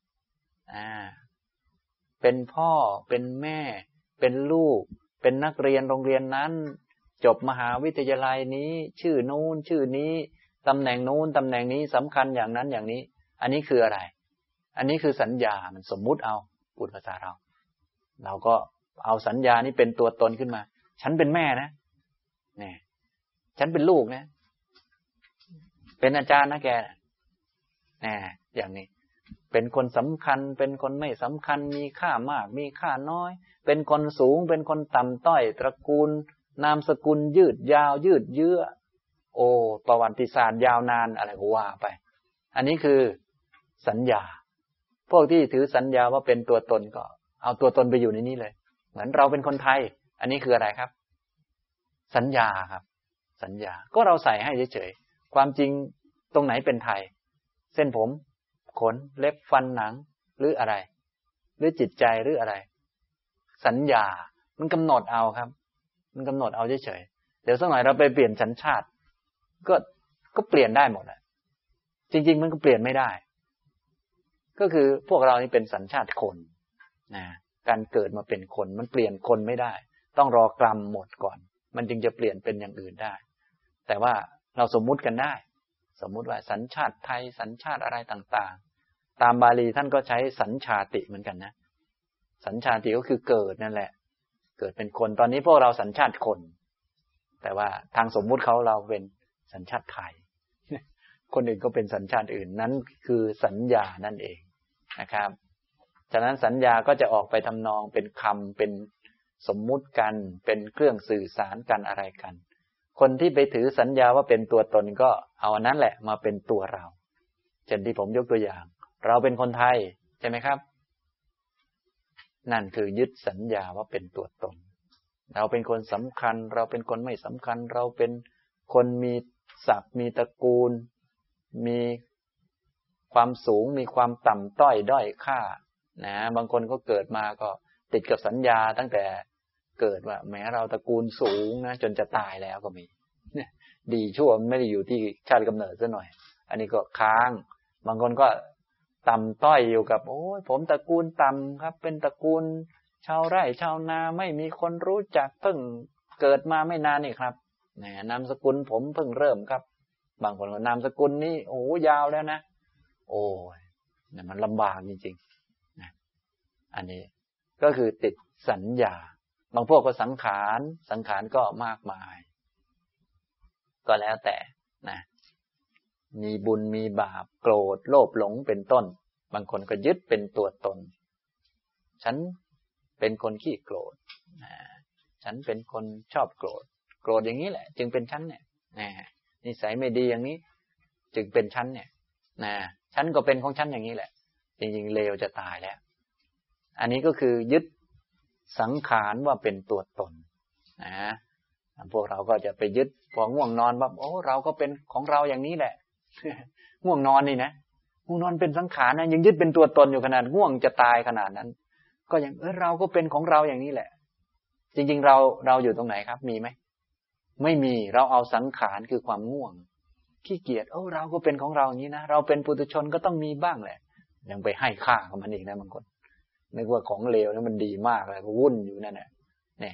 เป็นพ่อเป็นแม่เป็นลูกเป็นนักเรียนโรงเรียนนั้นจบมหาวิทยาลัยนี้ชื่อนู้นชื่อนี้ตำแหน่งนู้นตำแหน่งนี้สำคัญอย่างนั้นอย่างนี้อันนี้คืออะไรอันนี้คือสัญญามันสมมุติเอาพูดภาษาเราก็เอาสัญญานี้เป็นตัวตนขึ้นมาฉันเป็นแม่นะเนี่ยฉันเป็นลูกนะเป็นอาจารย์นะแกอย่างนี้เป็นคนสำคัญเป็นคนไม่สำคัญมีค่ามากมีค่าน้อยเป็นคนสูงเป็นคนต่ำต้อยตระกูลนามสกุลยืดยาวยืดเยื้อโอ้ประวัติศาสตร์ยาวนานอะไรก็ว่าไปอันนี้คือสัญญาพวกที่ถือสัญญาว่าเป็นตัวตนก็เอาตัวตนไปอยู่ในนี้เลยเหมือนเราเป็นคนไทยอันนี้คืออะไรครับสัญญาครับสัญญาก็เราใส่ให้เฉยๆความจริงตรงไหนเป็นไทยเส้นผมขนเล็บฟันหนังหรืออะไรหรือจิตใจหรืออะไรสัญญามันกำหนดเอาครับมันกำหนดเอาเฉยๆเดี๋ยวสักหน่อยเราไปเปลี่ยนสัญชาติก็เปลี่ยนได้หมดแหละจริงๆมันก็เปลี่ยนไม่ได้ก็คือพวกเรานี่เป็นสัญชาติคนนะการเกิดมาเป็นคนมันเปลี่ยนคนไม่ได้ต้องรอกรรมหมดก่อนมันจึงจะเปลี่ยนเป็นอย่างอื่นได้แต่ว่าเราสมมุติกันได้สมมุติว่าสัญชาติไทยสัญชาติอะไรต่างๆตามบาลีท่านก็ใช้สัญชาติเหมือนกันนะสัญชาติก็คือเกิดนั่นแหละเกิดเป็นคนตอนนี้พวกเราสัญชาติคนแต่ว่าทางสมมุติเราเป็นสัญชาติไทยคนอื่นก็เป็นสัญชาติอื่นนั้นคือสัญญานั่นเองนะครับฉะนั้นสัญญาก็จะออกไปทำนองเป็นคำเป็นสมมุติกันเป็นเครื่องสื่อสารกันอะไรกันคนที่ไปถือสัญญาว่าเป็นตัวตนก็เอาอันนั้นแหละมาเป็นตัวเราเช่นที่ผมยกตัวอย่างเราเป็นคนไทยใช่ไหมครับนั่นคือยึดสัญญาว่าเป็นตัวตนเราเป็นคนสำคัญเราเป็นคนไม่สำคัญเราเป็นคนมีศักดิ์มีตระกูลมีความสูงมีความต่ำต้อยด้อยค่านะบางคนก็เกิดมาก็ติดกับสัญญาตั้งแต่เกิดว่าแม้เราตระกูลสูงนะจนจะตายแล้วก็มีดีชั่วไม่ได้อยู่ที่ชาติกำเนิดซะหน่อยอันนี้ก็ค้างบางคนก็ต่ำต้อยอยู่กับโอ้ยผมตระกูลต่ำครับเป็นตระกูลชาวไร่ชาวนาไม่มีคนรู้จักเพิ่งเกิดมาไม่นานนี่ครับนามสกุลผมเพิ่งเริ่มครับบางคนก็นามสกุลนี้โอ้ยาวแล้วนะโอ้ยเนี่ยมันลำบากจริงๆนะอันนี้ก็คือติดสัญญาบางพวกก็สังขารก็มากมายก็แล้วแต่นะมีบุญมีบาปโกรธโลภหลงเป็นต้นบางคนก็ยึดเป็นตัวตนฉันเป็นคนขี้โกรธฉันเป็นคนชอบโกรธอย่างนี้แหละจึงเป็นฉันเนี่ยนิสัยไม่ดีอย่างนี้จึงเป็นฉันเนี่ยฉันก็เป็นของฉันอย่างนี้แหละจริงๆเลวจะตายแล้วอันนี้ก็คือยึดสังขารว่าเป็นตัวตนพวกเราก็จะไปยึดพอง่วงนอนว่าโอ้เราก็เป็นของเราอย่างนี้แหละ ง่วงนอนนี่นะง่วงนอนเป็นสังขารนะยังยึดเป็นตัวตนอยู่ขนาดง่วงจะตายขนาดนั้นก็ยังเราก็เป็นของเราอย่างนี้แหละจริงๆเราอยู่ตรงไหนครับมีไหมไม่มีเราเอาสังขารคือความง่วงขี้เกียจเราก็เป็นของเราอย่างนี้นะเราเป็นปุถุชนก็ต้องมีบ้างแหละยังไปให้ค่ากับมันอีกนะบางคนนึกว่าของเลวแล้วมันดีมากเลยก็วุ่นอยู่นั่นแหละนี่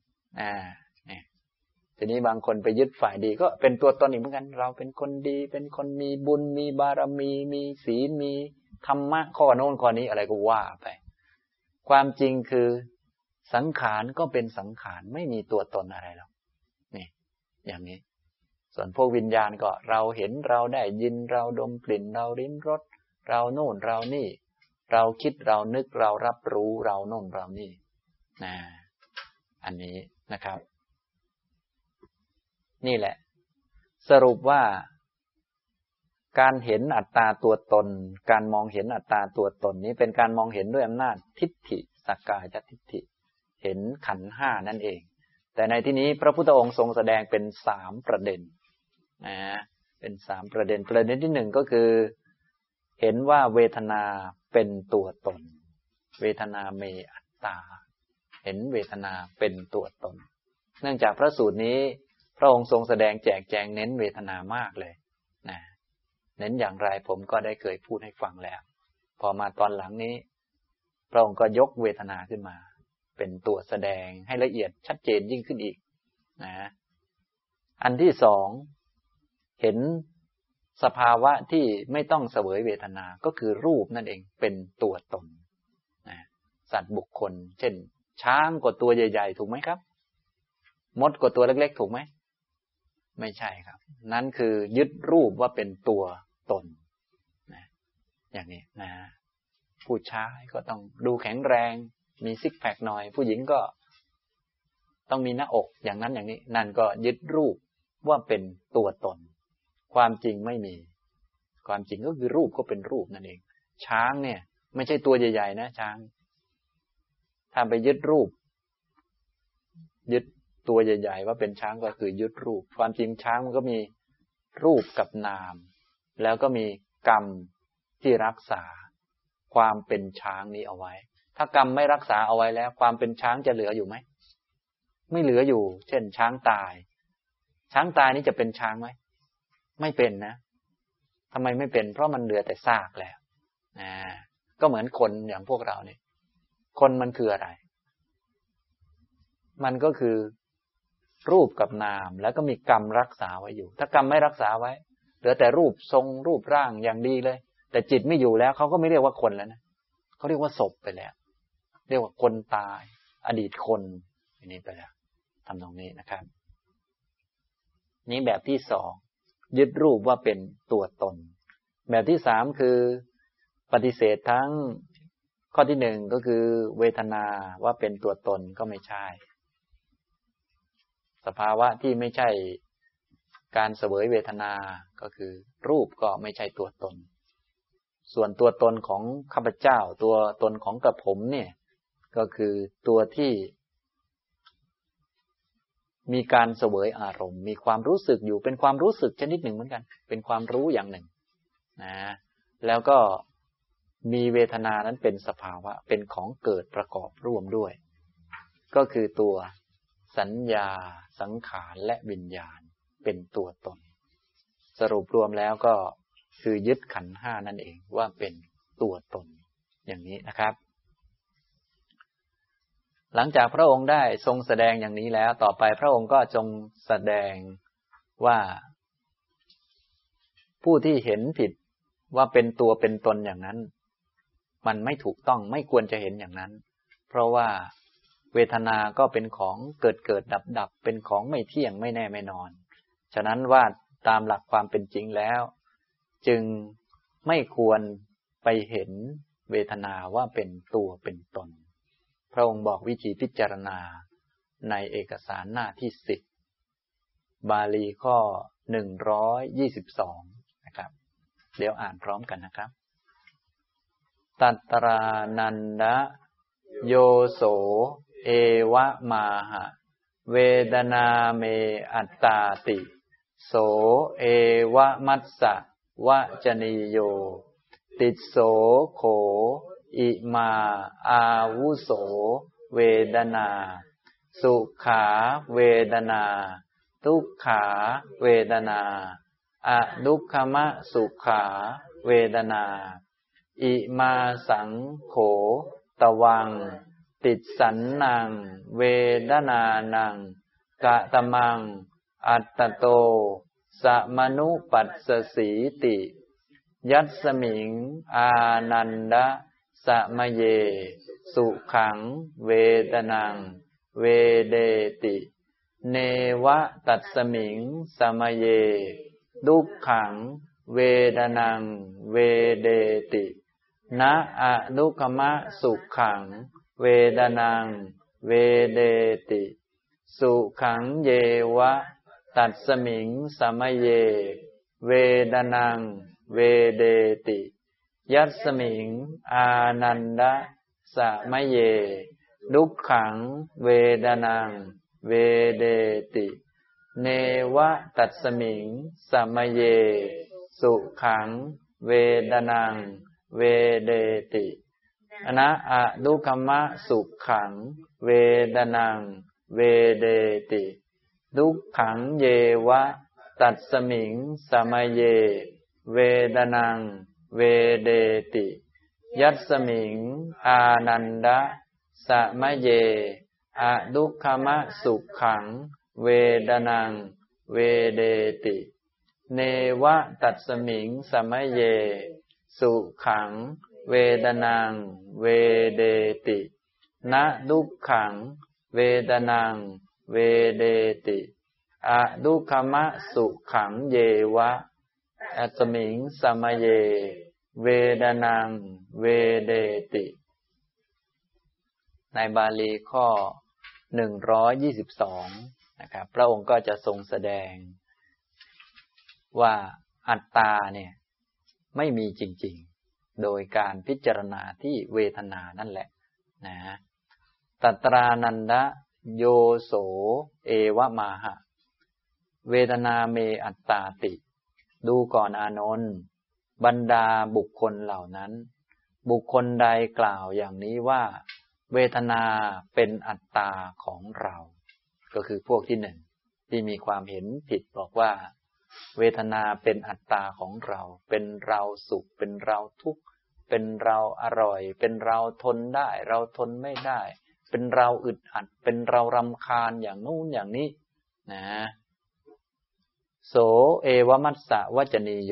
ทีนี้บางคนไปยึดฝ่ายดีก็เป็นตัวตนอีกเหมือนกันเราเป็นคนดีเป็นคนมีบุญมีบารมีมีศีลมีธรรมะข้อโน้นข้อนี้อะไรก็ว่าไปความจริงคือสังขารก็เป็นสังขารไม่มีตัวตนอะไรหรอกนี่อย่างนี้ส่วนพวกวิญญาณก็เราเห็นเราได้ยินเราดมกลิ่นเราลิ้มรสเราโน่นเรานี่เราคิดเรานึกเรารับรู้เราโน่นเรานี่อันนี้นะครับนี่แหละสรุปว่าการเห็นอัตตาตัวตนการมองเห็นอัตตาตัวตนนี้เป็นการมองเห็นด้วยอำนาจทิฏฐิสักกายทิฏฐิเห็นขันธ์ห้านั่นเองแต่ในที่นี้พระพุทธองค์ทรงแสดงเป็น3ประเด็นนะเป็น3ประเด็นประเด็นที่1ก็คือเห็นว่าเวทนาเป็นตัวตนเวทนาเมอัตตาเห็นเวทนาเป็นตัวตนเนื่องจากพระสูตรนี้พระองค์ทรงแสดงแจกแจงเน้นเวทนามากเลยนะเน้นอย่างไรผมก็ได้เคยพูดให้ฟังแล้วพอมาตอนหลังนี้พระองค์ก็ยกเวทนาขึ้นมาเป็นตัวแสดงให้ละเอียดชัดเจนยิ่งขึ้นอีกนะอันที่2เห็นสภาวะที่ไม่ต้องเสวยเวทนาก็คือรูปนั่นเองเป็นตัวตนนะสัตว์บุคคลเช่นช้างกว่าตัวใหญ่ๆถูกไหมครับมดกว่าตัวเล็กๆถูกไหมไม่ใช่ครับนั่นคือยึดรูปว่าเป็นตัวตนนะอย่างนี้นะผู้ชายก็ต้องดูแข็งแรงมีซิกแพคหน่อยผู้หญิงก็ต้องมีหน้าอกอย่างนั้นอย่างนี้นั่นก็ยึดรูปว่าเป็นตัวตนความจริงไม่มีความจริงก็คือรูปก็เป็นรูปนั่นเองช้างเนี่ยไม่ใช่ตัวใหญ่ๆนะช้างถ้าไปยึดรูปยึดตัวใหญ่ๆว่าเป็นช้างก็คือยึดรูปความจริงช้างมันก็มีรูปกับนามแล้วก็มีกรรมที่รักษาความเป็นช้างนี้เอาไว้ถ้ากรรมไม่รักษาเอาไว้แล้วความเป็นช้างจะเหลืออยู่ไหมไม่เหลืออยู่เช่นช้างตายช้างตายนี่จะเป็นช้างไหมไม่เป็นนะทำไมไม่เป็นเพราะมันเหลือแต่ซากแล้วก็เหมือนคนอย่างพวกเราเนี่ยคนมันคืออะไรมันก็คือรูปกับนามแล้วก็มีกรรมรักษาไว้อยู่ถ้ากรรมไม่รักษาไว้เหลือแต่รูปทรงรูปร่างอย่างดีเลยแต่จิตไม่อยู่แล้วเขาก็ไม่เรียกว่าคนแล้วนะเขาเรียกว่าศพไปแล้วเรียกว่าคนตายอดีตคนอย่างนี้ไปแล้วทำตรงนี้นะครับนี้แบบที่2ยึดรูปว่าเป็นตัวตนแบบที่3คือปฏิเสธทั้งข้อที่1ก็คือเวทนาว่าเป็นตัวตนก็ไม่ใช่สภาวะที่ไม่ใช่การเสวยเวทนาก็คือรูปก็ไม่ใช่ตัวตนส่วนตัวตนของข้าพเจ้าตัวตนของกระผมเนี่ยก็คือตัวที่มีการเสวยอารมณ์มีความรู้สึกอยู่เป็นความรู้สึกชนิดหนึ่งเหมือนกันเป็นความรู้อย่างหนึ่งนะแล้วก็มีเวทนานั้นเป็นสภาวะเป็นของเกิดประกอบร่วมด้วยก็คือตัวสัญญาสังขารและวิญญาณเป็นตัวตนสรุปรวมแล้วก็คือยึดขันธ์5นั่นเองว่าเป็นตัวตนอย่างนี้นะครับหลังจากพระองค์ได้ทรงแสดงอย่างนี้แล้วต่อไปพระองค์ก็จงแสดงว่าผู้ที่เห็นผิดว่าเป็นตัวเป็นตนอย่างนั้นมันไม่ถูกต้องไม่ควรจะเห็นอย่างนั้นเพราะว่าเวทนาก็เป็นของเกิดดับเป็นของไม่เที่ยงไม่แน่ไม่นอนฉะนั้นว่าตามหลักความเป็นจริงแล้วจึงไม่ควรไปเห็นเวทนาว่าเป็นตัวเป็นตนพระองค์บอกวิธีพิจารณาในเอกสารหน้าที่10บาลีข้อ122นะครับเดี๋ยวอ่านพร้อมกันนะครับตัตตรานันดะโยโสเอวะมาหะเวดนาเมอัตตาติโสเอวะมัสสะวะจนิโยติสโสโขอิมาอาวุโสเวดนาสุขาเวดนาทุกขาเวดนาอทุกขมะสุขาเวดนาอิมาสังโขตวังติดสันนังเวดนานังกะตมังอัตตโตสมนุปัสสสีติยัสสมิงอานันดะสมะเยสุขังเวทนังเวเดติเนวะตัสสมิงสมะเยทุกขังเวทนังเวเดตินะอะทุกขมะสุขังเวทนังเวเดติสุขังเยวะตัสสมิงสมะเยเวทนังเวเดติยัสสมิงอานันดะสมะเยทุกขังเวทนังเวเดติเนวะตัสสมิงสัมมเยสุขังเวดนังเวเดตินะอะดุขมะสุขังเวดนังเวเดติทุกขังเยวะตัสสมิงสัมมเยเวดนังเวเดติยัสสมิงอานันดะสัมมเยอะดุขมะสุขังเวดนังเวเดติเนวะตัสสมิงสัมมเยสุขังเวดนังเวเดตินะดุขังเวดนังเวเดติอะดุขมะสุขังเยวะตัสสมิงสัมมเยเวดนังเวเดติในบาลีข้อ122นะครับพระองค์ก็จะทรงแสดงว่าอัตตาเนี่ยไม่มีจริงๆโดยการพิจารณาที่เวทนานั่นแหละนะตัตรานันดะโยโสเอวะมาหะเวทนาเมอัตตาติดูก่อนอานนท์บรรดาบุคคลเหล่านั้นบุคคลใดกล่าวอย่างนี้ว่าเวทนาเป็นอัตตาของเราก็คือพวกที่หนึ่งที่มีความเห็นผิดบอกว่าเวทนาเป็นอัตตาของเราเป็นเราสุขเป็นเราทุกข์เป็นเราอร่อยเป็นเราทนได้เราทนไม่ได้เป็นเราอึดอัดเป็นเรารำคาญอย่างนู้นอย่างนี้นะโสเอวมัสสะวัจจนีโย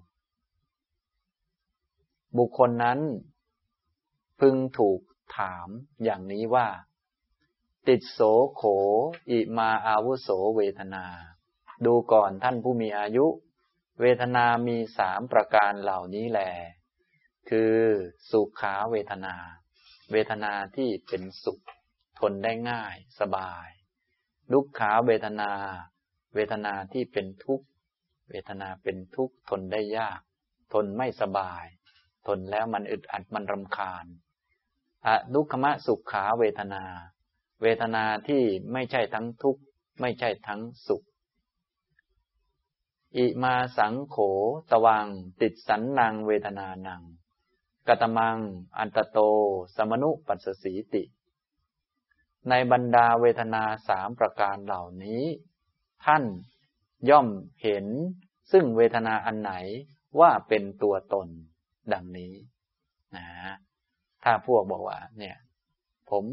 บุคคลนั้นพึงถูกถามอย่างนี้ว่าติดโสโขอิมาอาวุโสเวทนาดูก่อนท่านผู้มีอายุเวทนามี3ประการเหล่านี้แลคือสุขาเวทนาเวทนาที่เป็นสุขทนได้ง่ายสบายทุกขาเวทนาเวทนาที่เป็นทุกข์เวทนาเป็นทุกข์ทนได้ยากทนไม่สบายทนแล้วมันอึดอัดมันรำคาญอทุกขมสุขาเวทนาเวทนาที่ไม่ใช่ทั้งทุกข์ไม่ใช่ทั้งสุขอิมาสังโขตวังติดสันนังเวทนานังกตมังอันตโตสมนุปัสสสีติในบรรดาเวทนา3ประการเหล่านี้ท่านย่อมเห็นซึ่งเวทนาอันไหนว่าเป็นตัวตนดังนี้นะถ้าพวกบอกว่าเนี่ยผม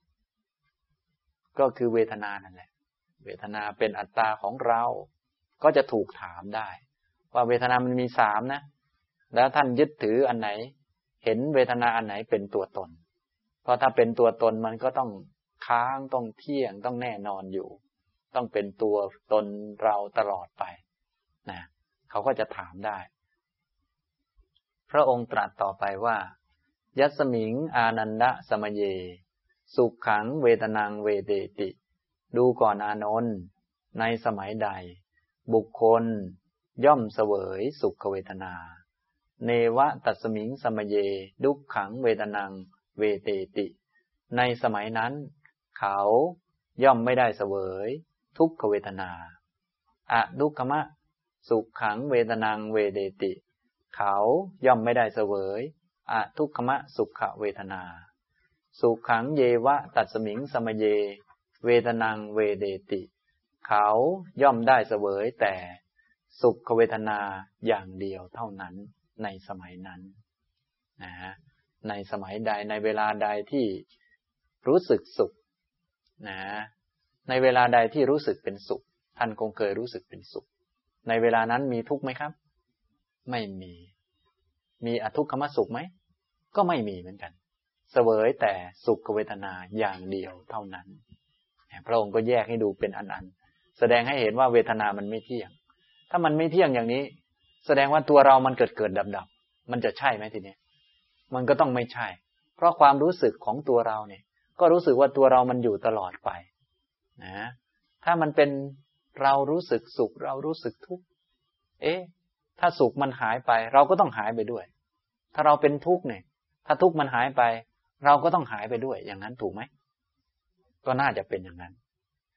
ก็คือเวทนานั่นแหละเวทนาเป็นอัตตาของเราก็จะถูกถามได้ว่าเวทนามันมี3นะแล้วท่านยึดถืออันไหนเห็นเวทนาอันไหนเป็นตัวตนเพราะถ้าเป็นตัวตนมันก็ต้องค้างต้องเที่ยงต้องแน่นอนอยู่ต้องเป็นตัวตนเราตลอดไปนะเขาก็จะถามได้พระองค์ตรัสต่อไปว่ายัสสมิงอานันดะสมเยสุขขังเวทนังเวเดติดูก่อนอานนท์ในสมัยใดบุคคลย่อมเสวยสุขเวทนาเนวะตัสสมิงสมเยทุกขังเวทนังเวเดติในสมัยนั้นเขาย่อมไม่ได้เสวยทุกขเวทนาอทุกขมะสุขขังเวทนังเวเดติเขาย่อมไม่ได้เสวยอทุกขมะสุขเวทนาสุขขังเยวะตัสสมิงสมเยเวทนังเวเดติเขาย่อมได้เสวยแต่สุขเวทนาอย่างเดียวเท่านั้นในสมัยนั้นนะในสมัยใดในเวลาใดที่รู้สึกสุขนะในเวลาใดที่รู้สึกเป็นสุขท่านคงเคยรู้สึกเป็นสุขในเวลานั้นมีทุกข์ไหมครับไม่มีอทุกขมสุขไหมก็ไม่มีเหมือนกันเสวยแต่สุขเวทนาอย่างเดียวเท่านั้นพระองค์ก็แยกให้ดูเป็นอันๆแสดงให้เห็นว่าเวทนามันไม่เที่ยงถ้ามันไม่เที่ยงอย่างนี้แสดงว่าตัวเรามันเกิดดับมันจะใช่ไหมทีนี้มันก็ต้องไม่ใช่เพราะความรู้สึกของตัวเราเนี่ยก็รู้สึกว่าตัวเรามันอยู่ตลอดไปนะถ้ามันเป็นเรารู้สึกสุขเรารู้สึกทุกข์ถ้าสุขมันหายไปเราก็ต้องหายไปด้วยถ้าเราเป็นทุกข์เนี่ยถ้าทุกข์มันหายไปเราก็ต้องหายไปด้วยอย่างนั้นถูกไหมก็น่าจะเป็นอย่างนั้น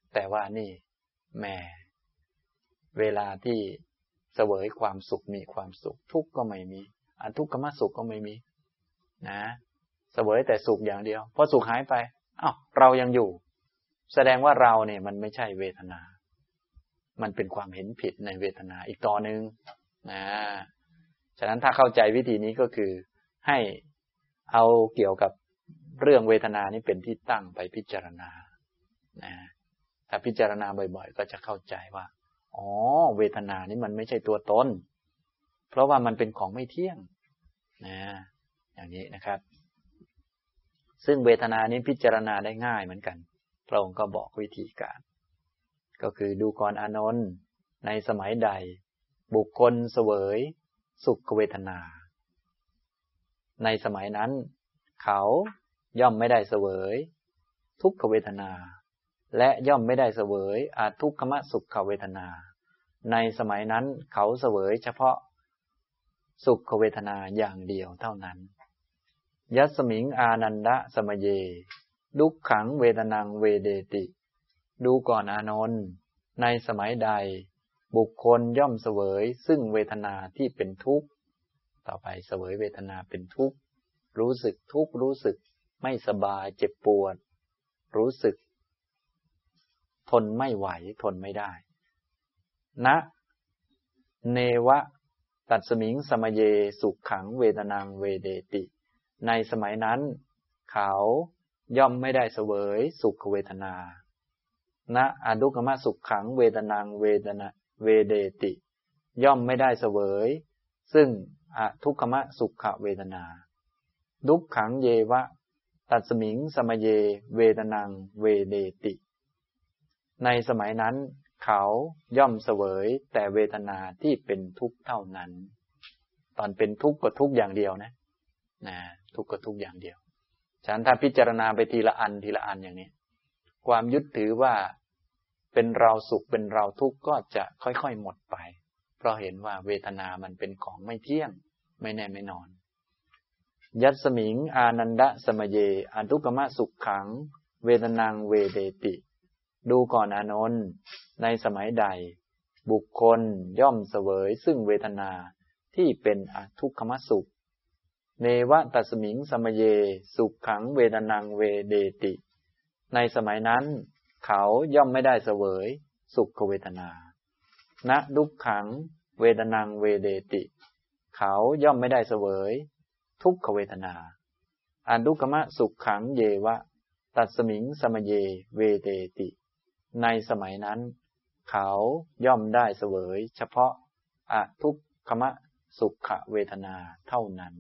แต่ว่านี่แหมเวลาที่เสวยความสุขมีความสุขทุกข์ก็ไม่มีอทุกขมสุขก็ไม่มีนะเสวยแต่สุขอย่างเดียวพอสุขหายไปอ้าวเรายังอยู่แสดงว่าเราเนี่ยมันไม่ใช่เวทนามันเป็นความเห็นผิดในเวทนาอีกต่อหนึ่งนะฉะนั้นถ้าเข้าใจวิธีนี้ก็คือให้เอาเกี่ยวกับเรื่องเวทนานี้เป็นที่ตั้งไปพิจารณานะถ้าพิจารณาบ่อยๆก็จะเข้าใจว่าอ๋อเวทนานี้มันไม่ใช่ตัวตนเพราะว่ามันเป็นของไม่เที่ยงนะอย่างนี้นะครับซึ่งเวทนานี้พิจารณาได้ง่ายเหมือนกันพระองค์ก็บอกวิธีการก็คือดูก่อนอานนท์ในสมัยใดบุคคลเสวยสุขเวทนาในสมัยนั้นเขาย่อมไม่ได้เสวยทุกขเวทนาและย่อมไม่ได้เสวยอทุกขมสุขเวทนาในสมัยนั้นเขาเสวยเฉพาะสุขเวทนาอย่างเดียวเท่านั้นยัสมิงอานันดะสมเยดุขขังเวทนังเวเดติดูก่อนอานนท์ในสมัยใดบุคคลย่อมเสวยซึ่งเวทนาที่เป็นทุกข์ต่อไปเสวยเวทนาเป็นทุกข์รู้สึกทุกข์รู้สึกไม่สบายเจ็บปวดรู้สึกทนไม่ไหวทนไม่ได้นะเนวะตัสมิงสมเยสุขขังเวทนังเวเดติในสมัยนั้นเขาย่อมไม่ได้เสวยสุขเวทนานะอทุกขมสุขขังเวทนังเวเดติย่อมไม่ได้เสวยซึ่งอทุกขมสุขเวทนาดุขขังเยวะตัสมิงสมเยเวทนังเวเดติในสมัยนั้นเขาย่อมเสวยแต่เวทนาที่เป็นทุกข์เท่านั้นตอนเป็นทุกข์ก็ทุกข์อย่างเดียวนะทุกข์ก็ทุกข์อย่างเดียวฉะนั้นถ้าพิจารณาไปทีละอันทีละอันอย่างนี้ความยึดถือว่าเป็นเราสุขเป็นเราทุกข์ก็จะค่อยๆหมดไปเพราะเห็นว่าเวทนามันเป็นของไม่เที่ยงไม่แน่ไม่นอนยัสมิงอานันดะสมเยอทุกขมสุขขังเวทนังเวเดติดูก่อนอานนท์ในสมัยใดบุคคลย่อมเสวยซึ่งเวทนาที่เป็นอทุกขมสุขเนวะตัสมิงสมเยสุขขังเวทนังเวเดติในสมัยนั้นเขาย่อมไม่ได้เสวยสุขเวทนานะดุขขังเวทนังเวเดติเขาย่อมไม่ได้เสวยทุกขเวทนาอทุกขมสุขขังเยวะตัสมิงสมเยเวเดติในสมัยนั้นเขาย่อมได้เสวยเฉพาะอทุกขมสุขเวทนาเท่านั้น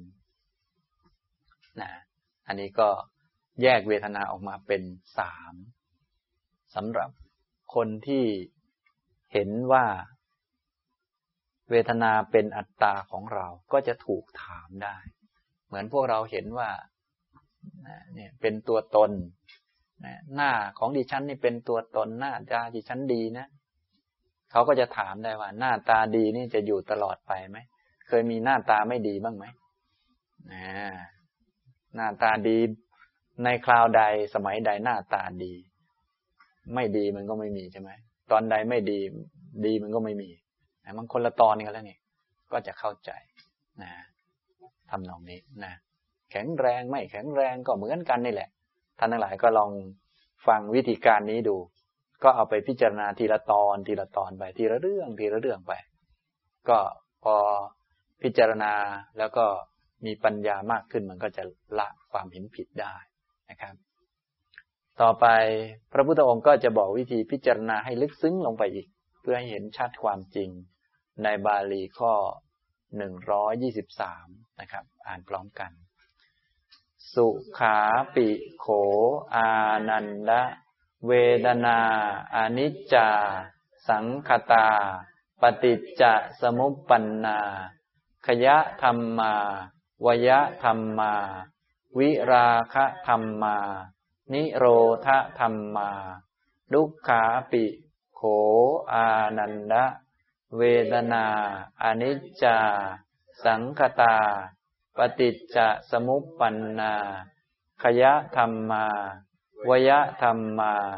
อันนี้ก็แยกเวทนาออกมาเป็น3สำหรับคนที่เห็นว่าเวทนาเป็นอัตตาของเราก็จะถูกถามได้เหมือนพวกเราเห็นว่าเนี่ยเป็นตัวตนหน้าของดิฉันนี่เป็นตัวตนหน้าตาดิฉันดีนะเขาก็จะถามได้ว่าหน้าตาดีนี่จะอยู่ตลอดไปไหมเคยมีหน้าตาไม่ดีบ้างไหมหน้าตาดีในคราวใดสมัยใดหน้าตาดีไม่ดีมันก็ไม่มีใช่ไหมตอนใดไม่ดีดีมันก็ไม่มีมันคนละตอนกันแล้วนี่ก็จะเข้าใจทำนองนี้แข็งแรงไม่แข็งแรงก็เหมือนกันนี่แหละท่านทั้งหลายก็ลองฟังวิธีการนี้ดูก็เอาไปพิจารณาทีละตอนทีละตอนไปทีละเรื่องทีละเรื่องไปก็พอพิจารณาแล้วก็มีปัญญามากขึ้นมันก็จะละความเห็นผิดได้นะครับต่อไปพระพุทธองค์ก็จะบอกวิธีพิจารณาให้ลึกซึ้งลงไปอีกเพื่อให้เห็นชัดความจริงในบาลีข้อ123นะครับอ่านพร้อมกันสุขาปิโขอานันดะเวทนาอนิจจาสังคตาปฏิจจสมุปปันนาขยะธัมมาวยะธัมมาวิราคะธัมมานิโรธธัมมาทุกขาปิโขอานันดะเวทนาอนิจจาสังคตาปฏิจจสมุปปันนาขยะธัมมาวยะธัมมา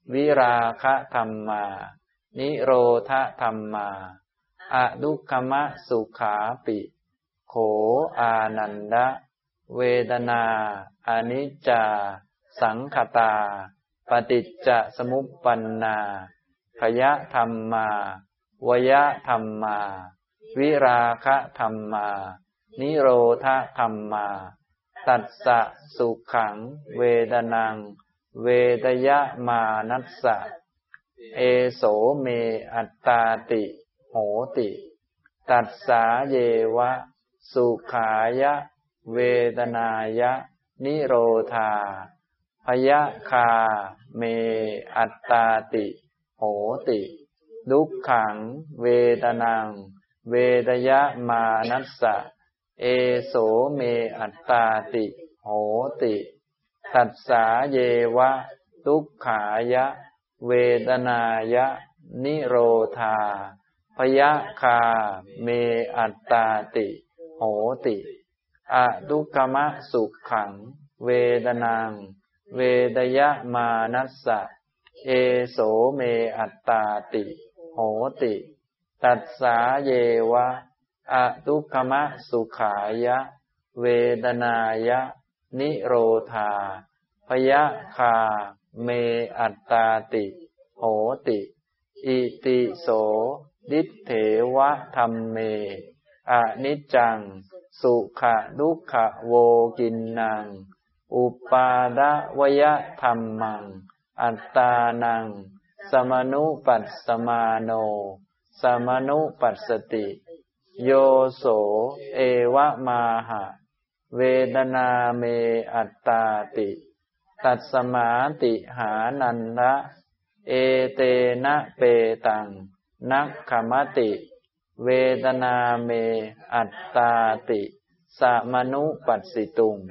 วิราคะธัมมานิโรธธัมมาอทุกขมสุขาปิโขอานันดะเวทนาอนิจจาสังขตาปฏิจจสมุปปันนาขยะธัมมา วยธัมมาวิราคะธัมมานิโรธธัมมาตัสสะสุขังเวทนังเวทยมานัสสะเอโสเมอัตตาติโหติตัสสาเยวะสุขายะเวทนายะนิโรธาพยคาเมอัตตาติโหติทุกขังเวทนังเวทยมานัสสะเอโสเมอัตตาติโหติตัสสาเยวะทุกขายะเวทนายะนิโรธาพยคาเมอัตตาติโหติอทุกขมสุขังเวทนังเวทยมานัสสะเอโสเมอัตตาติโหติตัสสาเยวะอทุกขมสุขายะเวทนายะนิโรธาพยคาเมอัตตาติโหติอิติโสดิฏเถวะธัมเมอนิจจังสุขทุกขโวกินนังอุปาดวยธัมมังอัตตานังสมนุปัสสมาโนสมนุปัสสติโยโสเอวะมาหะเวทนาเมอัตตาติตัสมาติหานันนะเอเตนะเปตังนักขมติเวทนาเมอัตตาติสมนุปัสสิตุง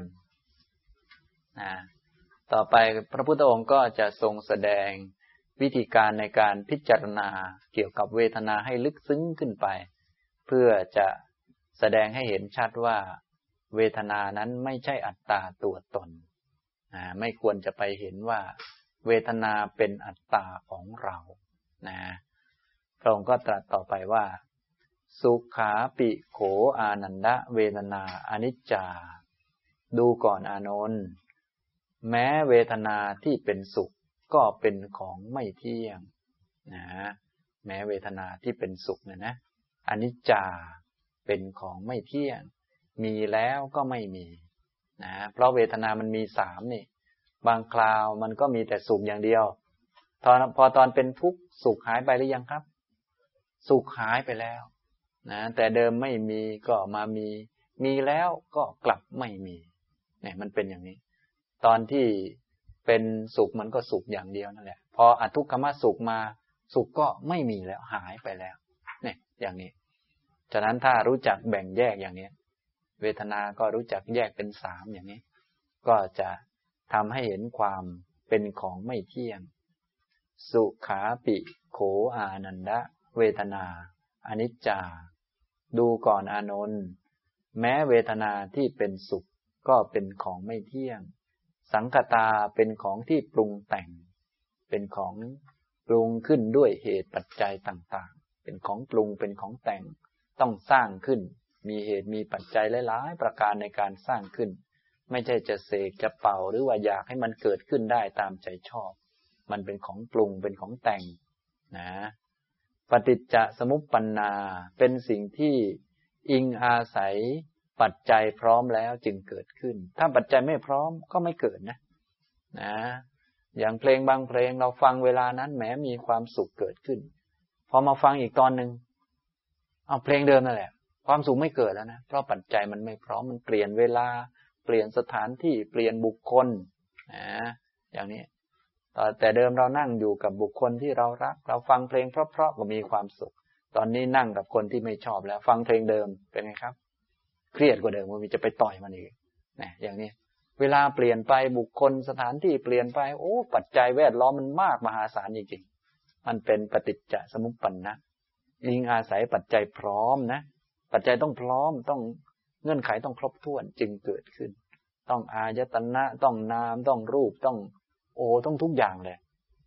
ต่อไปพระพุทธองค์ก็จะทรงแสดงวิธีการในการพิจารณาเกี่ยวกับเวทนาให้ลึกซึ้งขึ้นไปเพื่อจะแสดงให้เห็นชัดว่าเวทนานั้นไม่ใช่อัตตาตัวตนไม่ควรจะไปเห็นว่าเวทนาเป็นอัตตาของเราพระองค์ก็ตรัสต่อไปว่าสุขาปิโขอานันดะเวทนาอนิจจาดูก่อนอานนท์แม้เวทนาที่เป็นสุขก็เป็นของไม่เที่ยงแม้เวทนาที่เป็นสุขนะอนิจจาเป็นของไม่เที่ยงมีแล้วก็ไม่มีเพราะเวทนามันมีสามนี่บางคราวมันก็มีแต่สุขอย่างเดียวพอตอนเป็นทุกข์สุขหายไปหรือยังครับสุขหายไปแล้วแต่เดิมไม่มีก็มามีแล้วก็กลับไม่มีเนี่ยมันเป็นอย่างนี้ตอนที่เป็นสุขมันก็สุขอย่างเดียวนั่นแหละพออทุกขมสุขมาสุขก็ไม่มีแล้วหายไปแล้วเนี่ยอย่างนี้ฉะนั้นถ้ารู้จักแบ่งแยกอย่างนี้เวทนาก็รู้จักแยกเป็นสามอย่างนี้ก็จะทำให้เห็นความเป็นของไม่เที่ยงสุขาปิโขอานันดะเวทนาอนิจจาดูก่อนอานนท์แม้เวทนาที่เป็นสุขก็เป็นของไม่เที่ยงสังขตาเป็นของที่ปรุงแต่งเป็นของปรุงขึ้นด้วยเหตุปัจจัยต่างๆเป็นของปรุงเป็นของแต่งต้องสร้างขึ้นมีเหตุมีปัจจัยหลายๆประการในการสร้างขึ้นไม่ใช่จะเสกจะเป่าหรือว่าอยากให้มันเกิดขึ้นได้ตามใจชอบมันเป็นของปรุงเป็นของแต่งปฏิจจสมุปปันนาเป็นสิ่งที่อิงอาศัยปัจจัยพร้อมแล้วจึงเกิดขึ้นถ้าปัจจัยไม่พร้อมก็ไม่เกิดนะอย่างเพลงบางเพลงเราฟังเวลานั้นแหมมีความสุขเกิดขึ้นพอมาฟังอีกตอนหนึ่งเอาเพลงเดิมนั่นแหละความสุขไม่เกิดแล้วนะเพราะปัจจัยมันไม่พร้อมมันเปลี่ยนเวลาเปลี่ยนสถานที่เปลี่ยนบุคคลอย่างนี้แต่เดิมเรานั่งอยู่กับบุคคลที่เรารักเราฟังเพลงเพราะๆก็มีความสุขตอนนี้นั่งกับคนที่ไม่ชอบแล้วฟังเพลงเดิมเป็นไงครับเครียดกว่าเดิมมันจะไปต่อยมันอีกอย่างนี้เวลาเปลี่ยนไปบุคคลสถานที่เปลี่ยนไปโอ้ปัจจัยแวดล้อมมันมากมหาศาลจริงๆมันเป็นปฏิจจสมุปปันนะอิงอาศัยปัจจัยพร้อมนะปัจจัยต้องพร้อมต้องเงื่อนไขต้องครบถ้วนจึงเกิดขึ้นต้องอายตนะต้องนามต้องรูปต้องต้องทุกอย่างเลย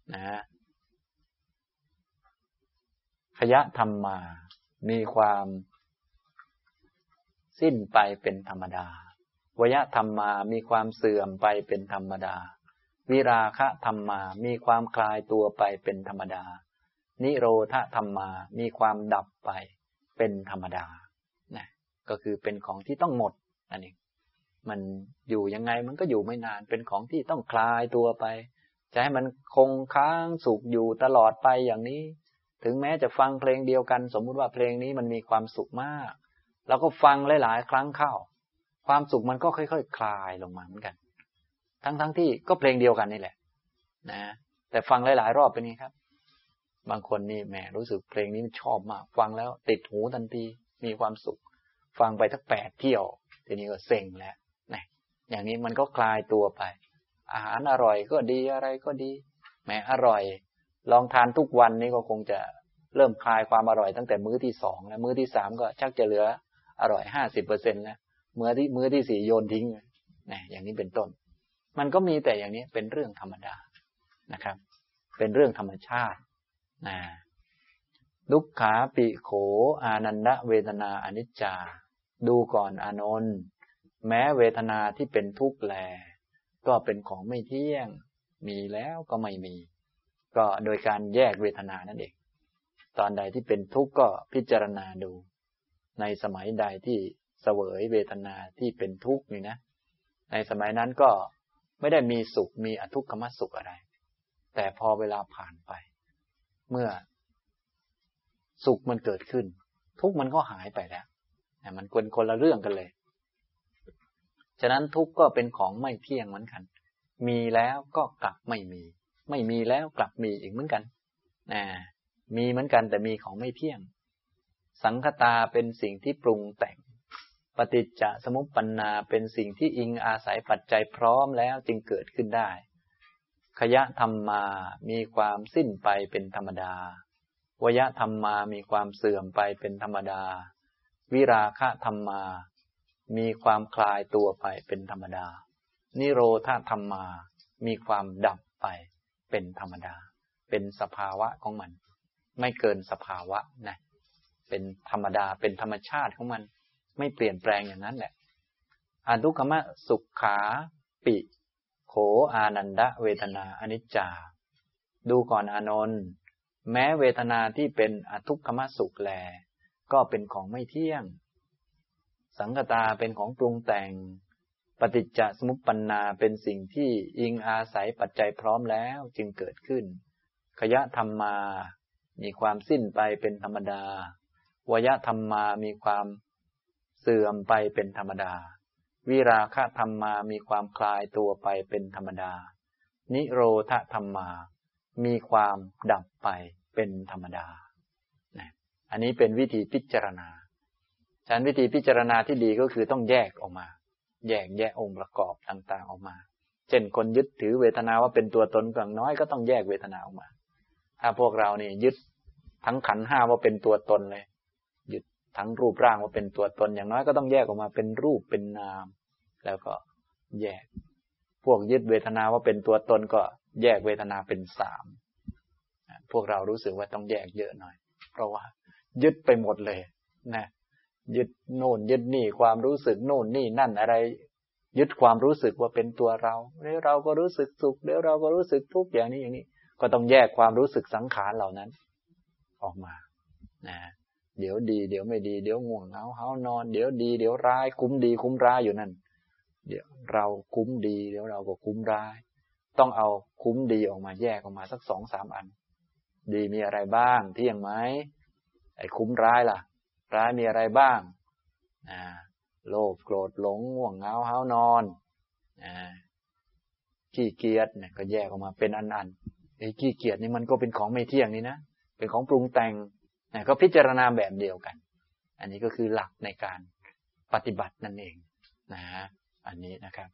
นะขยะธรรมามีความสิ้นไปเป็นธรรมดาวยธรรมามีความเสื่อมไปเป็นธรรมดาวิราคะธรรมามีความคลายตัวไปเป็นธรรมดานิโรธธรรมามีความดับไปเป็นธรรมดานะก็คือเป็นของที่ต้องหมดนั่นเองมันอยู่ยังไงมันก็อยู่ไม่นานเป็นของที่ต้องคลายตัวไปจะให้มันคงค้างสุขอยู่ตลอดไปอย่างนี้ถึงแม้จะฟังเพลงเดียวกันสมมุติว่าเพลงนี้มันมีความสุขมากเราก็ฟังหลายๆครั้งเข้าความสุขมันก็ค่อยๆคลายลงมาเหมือนกันทั้งที่ก็เพลงเดียวกันนี่แหละนะแต่ฟังหลายๆรอบเป็นไงครับบางคนนี่แหมรู้สึกเพลงนี้ชอบมากฟังแล้วติดหูทันทีมีความสุขฟังไปทั้ง8 เที่ยวทีนี้ก็เซ็งแล้วนะอย่างนี้มันก็คลายตัวไปอาหารอร่อยก็ดีอะไรก็ดีแหมอร่อยลองทานทุกวันนี้ก็คงจะเริ่มคลายความอร่อยตั้งแต่มื้อที่2แล้วมื้อที่3ก็ชักจะเหลืออร่อย 50% แล้วมื้อที่4โยนทิ้งนะอย่างนี้เป็นต้นมันก็มีแต่อย่างนี้เป็นเรื่องธรรมดานะครับเป็นเรื่องธรรมชาตินะดุขขาปิโขอานันดเวทนาอนิจจาดูก่อนอานนท์แม้เวทนาที่เป็นทุกข์แลก็เป็นของไม่เที่ยงมีแล้วก็ไม่มีก็โดยการแยกเวทนานั่นเองตอนใดที่เป็นทุกข์ก็พิจารณาดูในสมัยใดที่เสวยเวทนาที่เป็นทุกข์นี่นะในสมัยนั้นก็ไม่ได้มีสุขมีอทุกขมสุขอะไรแต่พอเวลาผ่านไปเมื่อสุขมันเกิดขึ้นทุกข์มันก็หายไปแล้วมันคนละเรื่องกันเลยฉะนั้นทุกข์ก็เป็นของไม่เที่ยงเหมือนกันมีแล้วก็กลับไม่มีไม่มีแล้วกลับมีอีกเหมือนกันมีเหมือนกันแต่มีของไม่เที่ยงสังคตาเป็นสิ่งที่ปรุงแต่งปฏิจจสมุปปนนาเป็นสิ่งที่อิงอาศัยปัจจัยพร้อมแล้วจึงเกิดขึ้นได้ขยะธรรมามีความสิ้นไปเป็นธรรมดาวยธรรมามีความเสื่อมไปเป็นธรรมดาวิราคะธรรมามีความคลายตัวไปเป็นธรรมดานิโรธธรรมามีความดับไปเป็นธรรมดาเป็นสภาวะของมันไม่เกินสภาวะนะเป็นธรรมดาเป็นธรรมชาติของมันไม่เปลี่ยนแปลงอย่างนั้นแหละอทุกขมสุขขาปิโขอานันดเวทนาอนิจจาดูก่อนอานนท์แม้เวทนาที่เป็นอทุกขมสุขแลก็เป็นของไม่เที่ยงสังคตาเป็นของปรุงแต่งปฏิจจสมุปปนนาเป็นสิ่งที่อิงอาศัยปัจจัยพร้อมแล้วจึงเกิดขึ้นขยะธรรมามีความสิ้นไปเป็นธรรมดาวยธรรมามีความเสื่อมไปเป็นธรรมดาวิราคะธรรมามีความคลายตัวไปเป็นธรรมดานิโรธธรรมามีความดับไปเป็นธรรมดาอันนี้เป็นวิธีพิจารณาฉะนั้นวิธีพิจารณาที่ดีก็คือต้องแยกออกมาแยกองค์ประกอบต่างๆออกมาเช่นคนยึดถือเวทนาว่าเป็นตัวตนอย่างน้อยก็ต้องแยกเวทนาออกมาถ้าพวกเรานี่ยึดทั้งขันธ์5ว่าเป็นตัวตนเลยยึดทั้งรูปร่างว่าเป็นตัวตนอย่างน้อยก็ต้องแยกออกมาเป็นรูปเป็นนามแล้วก็แยกพวกยึดเวทนาว่าเป็นตัวตนก็แยกเวทนาเป็น3พวกเรารู้สึกว่าต้องแยกเยอะหน่อยเพราะว่ายึดไปหมดเลยนะยึดโน่นยึดนี่ความรู้สึกโน่นนี่นั่นอะไรยึดความรู้สึกว่าเป็นตัวเราเดี๋ยวเราก็รู้สึกสุขเดี๋ยวเราก็รู้สึกทุกข์อย่างนี้ก็ต้องแยกความรู้สึกสังขารเหล่านั้นออกมานะเดี๋ยวดีเดี๋ยวไม่ดีเดี๋ยวง่วงเหงาหานอนเดี๋ยวดีเดี๋ยวร้ายคุ้มดีคุ้มร้ายอยู่นั่นเดี๋ยวเราคุ้มดีเดี๋ยวเราก็คุ้มร้ายต้องเอาคุ้มดีออกมาแยกออกมาสัก 2-3 อันดีมีอะไรบ้างเที่ยงไหมไอ้คุ้มร้ายล่ะร้ายมีอะไรบ้างโลภโกรธหลงง่วงเหงาหานอนขี้เกียจเนี่ยก็แยกออกมาเป็นอันๆไอ้ขี้เกียจนี่มันก็เป็นของไม่เที่ยงนี่นะเป็นของปรุงแต่งก็พิจารณาแบบเดียวกันอันนี้ก็คือหลักในการปฏิบัตินั่นเองนะอันนี้นะครับ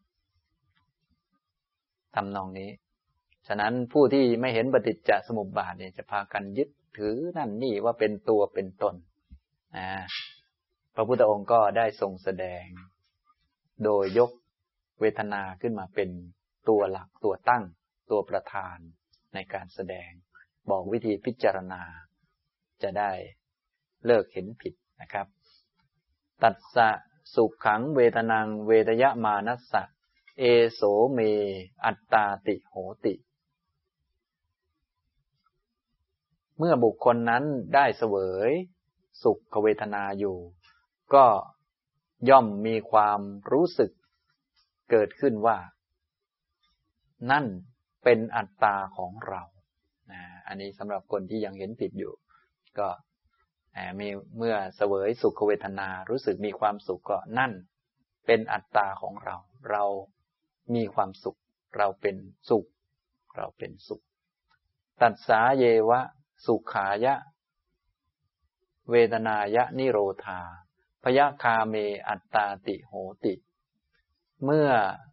ทำนองนี้ฉะนั้นผู้ที่ไม่เห็นปฏิจจสมุปบาทเนี่ยจะพากันยึดถือนั่นนี่ว่าเป็นตัวเป็นตนพระพุทธองค์ก็ได้ทรงแสดงโดยยกเวทนาขึ้นมาเป็นตัวหลักตัวตั้งตัวประธานในการแสดงบอกวิธีพิจารณาจะได้เลิกเห็นผิดนะครับตัสสะสุขขังเวทนังเวทยมานัสสะเอโสเมอัตตาติโหติเมื่อบุคคลนั้นได้เสวยสุขเวทนาอยู่ก็ย่อมมีความรู้สึกเกิดขึ้นว่านั่นเป็นอัตตาของเราอันนี้สำหรับคนที่ยังเห็นผิดอยู่ก็มีเมื่อเสวยสุขเวทนารู้สึกมีความสุขก็นั่นเป็นอัตตาของเราเรามีความสุขเราเป็นสุขเราเป็นสุขตัสสาเยวะสุขายะเวทนายะนิโรธาพยคาเมอัตตาติโหติเมื่อ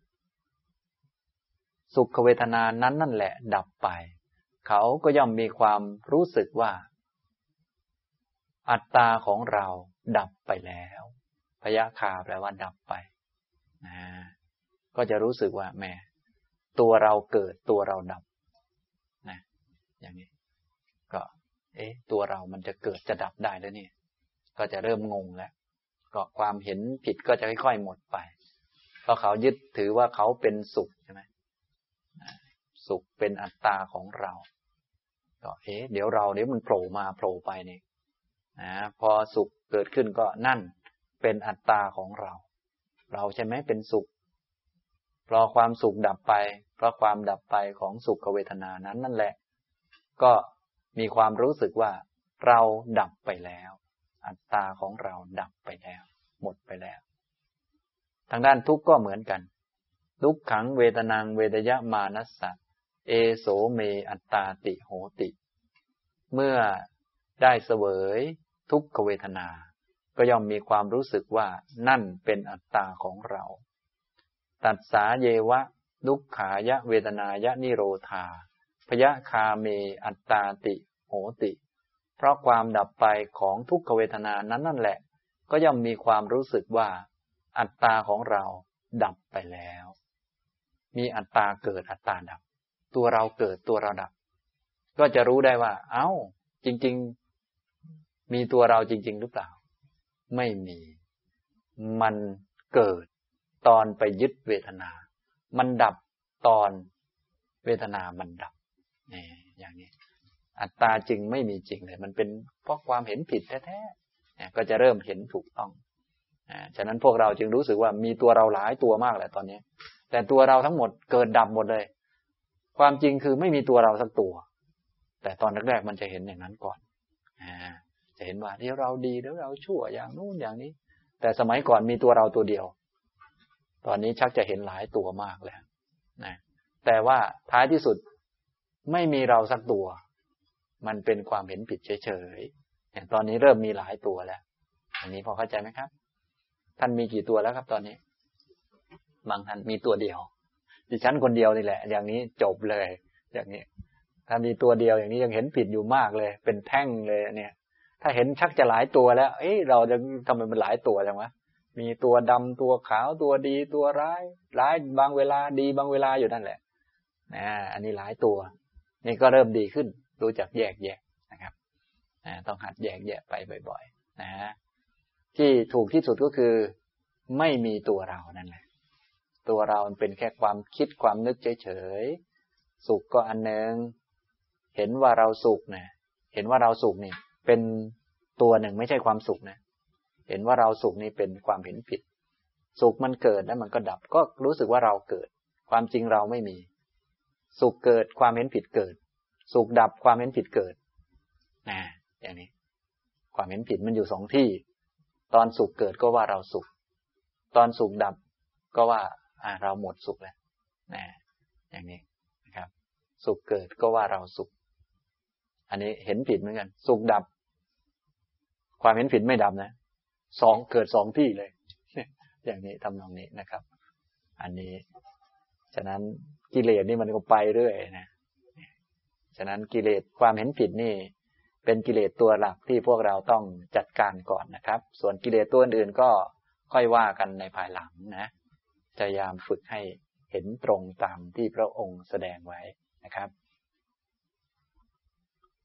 สุขเวทนานั้นนั่นแหละดับไปเขาก็ย่อมมีความรู้สึกว่าอัตตาของเราดับไปแล้วพยคาแปลว่าดับไปก็จะรู้สึกว่าแม่ตัวเราเกิดตัวเราดับนะอย่างนี้ก็ตัวเรามันจะเกิดจะดับได้แล้วนี่ก็จะเริ่มงงแล้วก็ความเห็นผิดก็จะค่อยๆหมดไปเพราะเขายึดถือว่าเขาเป็นสุขใช่ไหมสุขเป็นอัตตาของเราก็เดี๋ยวมันโผล่มาโผล่ไปนี่พอสุขเกิดขึ้นก็นั่นเป็นอัตตาของเราใช่ไหมเป็นสุขพอความสุขดับไปเพราะความดับไปของสุขเวทนานั้นนั่นแหละก็มีความรู้สึกว่าเราดับไปแล้วอัตตาของเราดับไปแล้วหมดไปแล้วทางด้านทุกข์ก็เหมือนกันทุกขังเวทนังเวทยมานัสสะเอโสเมอัตตาติโหติเมื่อได้เสวยทุกขเวทนาก็ย่อมมีความรู้สึกว่านั่นเป็นอัตตาของเราตัสสาเยวะทุกขายะเวทนายะนิโรธาพยคาเมอัตตาติโหติเพราะความดับไปของทุกขเวทนานั้นนั่นแหละก็ย่อมมีความรู้สึกว่าอัตตาของเราดับไปแล้วมีอัตตาเกิดอัตตาดับตัวเราเกิดตัวเราดับก็จะรู้ได้ว่าเอ้าจริงๆมีตัวเราจริงๆหรือเปล่าไม่มีมันเกิดตอนไปยึดเวทนามันดับตอนเวทนามันดับนี่อย่างนี้อัตตาจริงไม่มีจริงเลยมันเป็นเพราะความเห็นผิดแท้ๆก็จะเริ่มเห็นถูกต้องฉะนั้นพวกเราจึงรู้สึกว่ามีตัวเราหลายตัวมากแหละตอนนี้แต่ตัวเราทั้งหมดเกิดดับหมดเลยความจริงคือไม่มีตัวเราสักตัวแต่ตอนแรกๆมันจะเห็นอย่างนั้นก่อนจะเห็นว่าเดี๋ยวเราดีเดี๋ยวเราชั่วอย่างนู้นอย่างนี้แต่สมัยก่อนมีตัวเราตัวเดียวตอนนี้ชักจะเห็นหลายตัวมากแล้วนะแต่ว่าท้ายที่สุดไม่มีเราสักตัวมันเป็นความเห็นผิดเฉยๆอย่างตอนนี้เริ่มมีหลายตัวแล้วอันนี้พอเข้าใจไหมครับท่านมีกี่ตัวแล้วครับตอนนี้บางท่านมีตัวเดียวดิฉันคนเดียวนี่แหละอย่างนี้จบเลยอย่างนี้ถ้ามีตัวเดียวอย่างนี้ยังเห็นผิดอยู่มากเลยเป็นแท่งเลยเนี่ยถ้าเห็นชักจะหลายตัวแล้วเราจะทำไมมันหลายตัวจังวะมีตัวดำตัวขาวตัวดีตัวร้ายบางเวลาดีบางเวลาอยู่นั่นแหละอันนี้หลายตัวนี่ก็เริ่มดีขึ้นรู้จักแยกแยะนะครับต้องหัดแยกแยะไปบ่อยๆนะที่ถูกที่สุดก็คือไม่มีตัวเรานั่นแหละตัวเรามันเป็นแค่ความคิดความนึกเฉยๆสุขก็อันนึงเห็นว่าเราสุขเนี่ยเห็นว่าเราสุขนี่เป็นตัวหนึ่งไม่ใช่ความสุขนะเห็นว่าเราสุขนี่เป็นความเห็นผิดสุขมันเกิดแล้วมันก็ดับก็รู้สึกว่าเราเกิดความจริงเราไม่มีสุขเกิดความเห็นผิดเกิดสุขดับความเห็นผิดเกิดอย่างนี้ความเห็นผิดมันอยู่สองที่ตอนสุขเกิดก็ว่าเราสุขตอนสุขดับก็ว่าเราหมดสุขแล้วอย่างนี้นะครับสุขเกิดก็ว่าเราสุขอันนี้เห็นผิดเหมือนกันสุขดับความเห็นผิดไม่ดับนะเกิดสองที่เลยอย่างนี้ทำนองนี้นะครับอันนี้ฉะนั้นกิเลสนี่มันก็ไปเรื่อยนะฉะนั้นกิเลสความเห็นผิดนี่เป็นกิเลสตัวหลักที่พวกเราต้องจัดการก่อนนะครับส่วนกิเลสตัวอื่นก็ค่อยว่ากันในภายหลังนะพยายามฝึกให้เห็นตรงตามที่พระองค์แสดงไว้นะครับ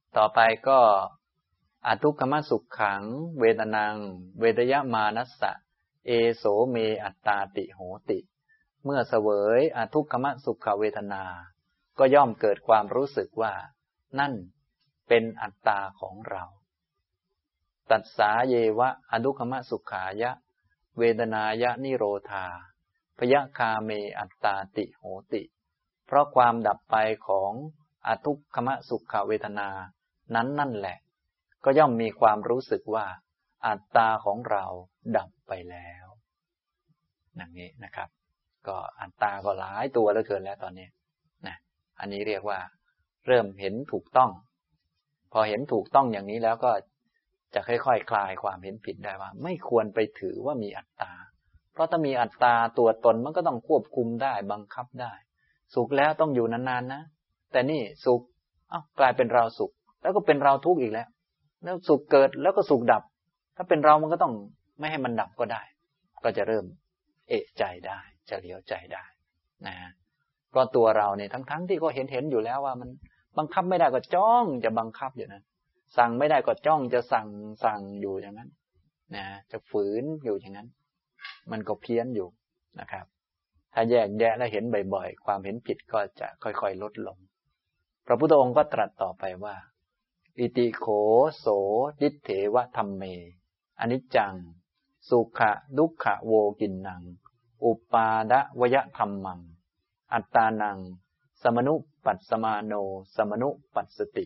ต่อไปก็อทุกขมสุขขังเวทนังเวทยมานัสสะเอโสเมอัตตาติโหติเมื่อเสวยอทุกขมสุขเวทนาก็ย่อมเกิดความรู้สึกว่านั่นเป็นอัตตาของเราตัสสาเยวะอทุกขมสุขายะเวทนายะนิโรธาพยคาเมอัตตาติโหติเพราะความดับไปของอทุกขมสุขเวทนานั้นนั่นแหละก็ย่อมมีความรู้สึกว่าอัตตาของเราดับไปแล้วอย่างนี้นะครับก็อัตตาก็หลายตัวเหลือเกินแล้วตอนนี้นะอันนี้เรียกว่าเริ่มเห็นถูกต้องพอเห็นถูกต้องอย่างนี้แล้วก็จะค่อยๆ คลายความเห็นผิดได้ว่าไม่ควรไปถือว่ามีอัตตาเพราะถ้ามีอัตตาตัวตนมันก็ต้องควบคุมได้บังคับได้สุขแล้วต้องอยู่นานๆนะแต่นี่สุขกลายเป็นเราสุขแล้วก็เป็นเราทุกข์อีกแล้วสุขเกิดแล้วก็สุขดับถ้าเป็นเรามันก็ต้องไม่ให้มันดับก็ได้ก็จะเริ่มเอะใจได้เฉลียวใจได้นะก็ตัวเราเนี่ยทั้งที่ก็เห็นอยู่แล้วว่ามันบังคับไม่ได้ก็จ้องจะบังคับอยู่นะสั่งไม่ได้ก็จ้องจะสั่งอยู่อย่างนั้นนะจะฝืนอยู่อย่างนั้นมันก็เพี้ยนอยู่นะครับถ้าแยกแยะและเห็นบ่อยๆความเห็นผิดก็จะค่อยๆลดลงพระพุทธองค์ก็ตรัสต่อไปว่าอิติโขโสดิเถวะธัมเมอนิจจังสุขะทุกขะโวกินนังอุปาดะวยธัมมังอัตตานังสมนุปัสสมาโนสมนุปัสสติ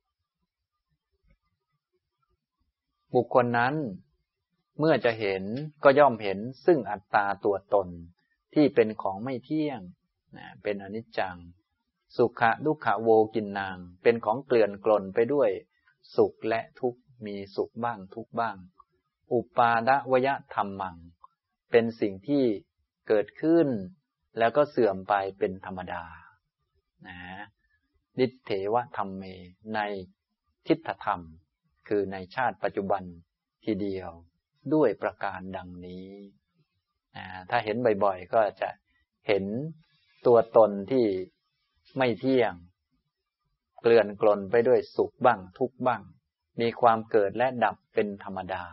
บุคคลนั้นเมื่อจะเห็นก็ย่อมเห็นซึ่งอัตตาตัวตนที่เป็นของไม่เที่ยงเป็นอนิจจังสุขะทุกขะโวกินนังเป็นของเกลื่อนกล่นไปด้วยสุขและทุกข์มีสุขบ้างทุกข์บ้างอุปาดะวยธัมมังเป็นสิ่งที่เกิดขึ้นแล้วก็เสื่อมไปเป็นธรรมดาดิเถวะธัมเมในทิฏฐธรรมคือในชาติปัจจุบันทีเดียวด้วยประการดังนี้ถ้าเห็นบ่อยๆก็จะเห็นตัวตนที่ไม่เที่ยงเกลื่อนกล่นไปด้วยสุขบ้างทุกข์บ้างมีความเกิดและดับเป็นธรรมดา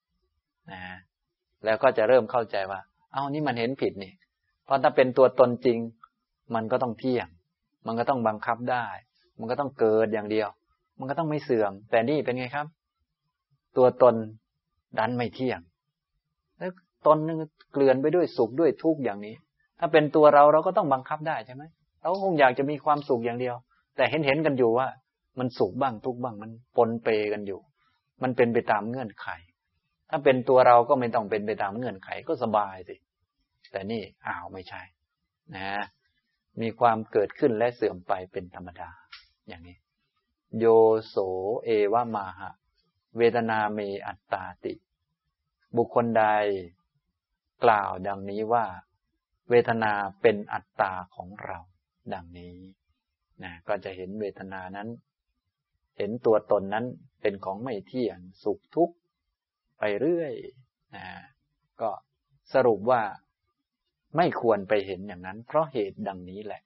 แล้วก็จะเริ่มเข้าใจว่านี่มันเห็นผิดนี่เพราะถ้าเป็นตัวตนจริงมันก็ต้องเที่ยงมันก็ต้องบังคับได้มันก็ต้องเกิดอย่างเดียวมันก็ต้องไม่เสื่อมแต่นี่เป็นไงครับตัวตนดันไม่เที่ยงแล้วตนนึงเกลื่อนไปด้วยสุขด้วยทุกข์อย่างนี้ถ้าเป็นตัวเราก็ต้องบังคับได้ใช่ไหมเราคงอยากจะมีความสุขอย่างเดียวแต่เห็นกันอยู่ว่ามันสุขบ้างทุกข์บ้างมันปนเปกันอยู่มันเป็นไปตามเงื่อนไขถ้าเป็นตัวเราก็ไม่ต้องเป็นไปตามเงื่อนไขก็สบายสิแต่นี่ไม่ใช่นะมีความเกิดขึ้นและเสื่อมไปเป็นธรรมดาอย่างนี้โยโสเอวะมาหะเวทนาเมอัตตาติบุคคลใดกล่าวดังนี้ว่าเวทนาเป็นอัตตาของเราดังนี้ก็จะเห็นเวทนานั้นเห็นตัวตนนั้นเป็นของไม่เที่ยงสุขทุกข์ไปเรื่อยก็สรุปว่าไม่ควรไปเห็นอย่างนั้นเพราะเหตุดังนี้แหละ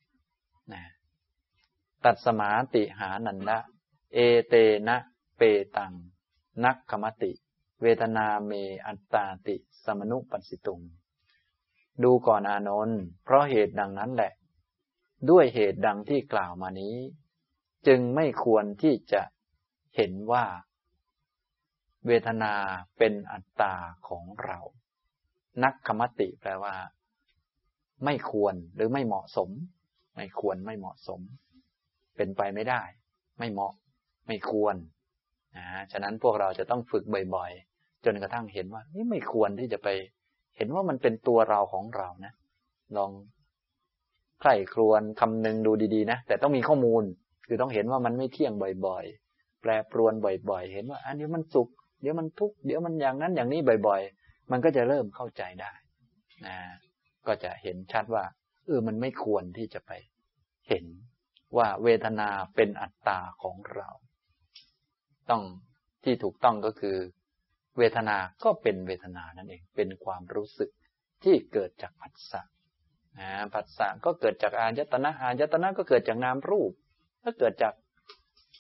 ตัดสมาติหานันดะเอเตนะเปตังนักขมติเวทนาเมอัตตาติสมนุปัสสิตุงดูก่อนอานนท์เพราะเหตุดังนั้นแหละด้วยเหตุดังที่กล่าวมานี้จึงไม่ควรที่จะเห็นว่าเวทนาเป็นอัตตาของเรานักขมติแปลว่าไม่ควรหรือไม่เหมาะสมไม่ควรไม่เหมาะสมเป็นไปไม่ได้ไม่เหมาะไม่ควรฉะนั้นพวกเราจะต้องฝึกบ่อยๆจนกระทั่งเห็นว่านี่ไม่ควรที่จะไปเห็นว่ามันเป็นตัวเราของเรานะลองใคร่ครวญคำนึงดูดีๆนะแต่ต้องมีข้อมูลคือต้องเห็นว่ามันไม่เที่ยงบ่อยๆแปรปรวนบ่อยๆเห็นว่าอันนี้มันสุขเดี๋ยวมันทุกข์เดี๋ยวมันอย่างนั้นอย่างนี้บ่อยๆมันก็จะเริ่มเข้าใจได้ก็จะเห็นชัดว่ามันไม่ควรที่จะไปเห็นว่าเวทนาเป็นอัตตาของเราต้องที่ถูกต้องก็คือเวทนาก็เป็นเวทนานั่นเองเป็นความรู้สึกที่เกิดจากผัสสะผัสสะก็เกิดจากอายตนะอายตนะก็เกิดจากนามรูปก็เกิดจาก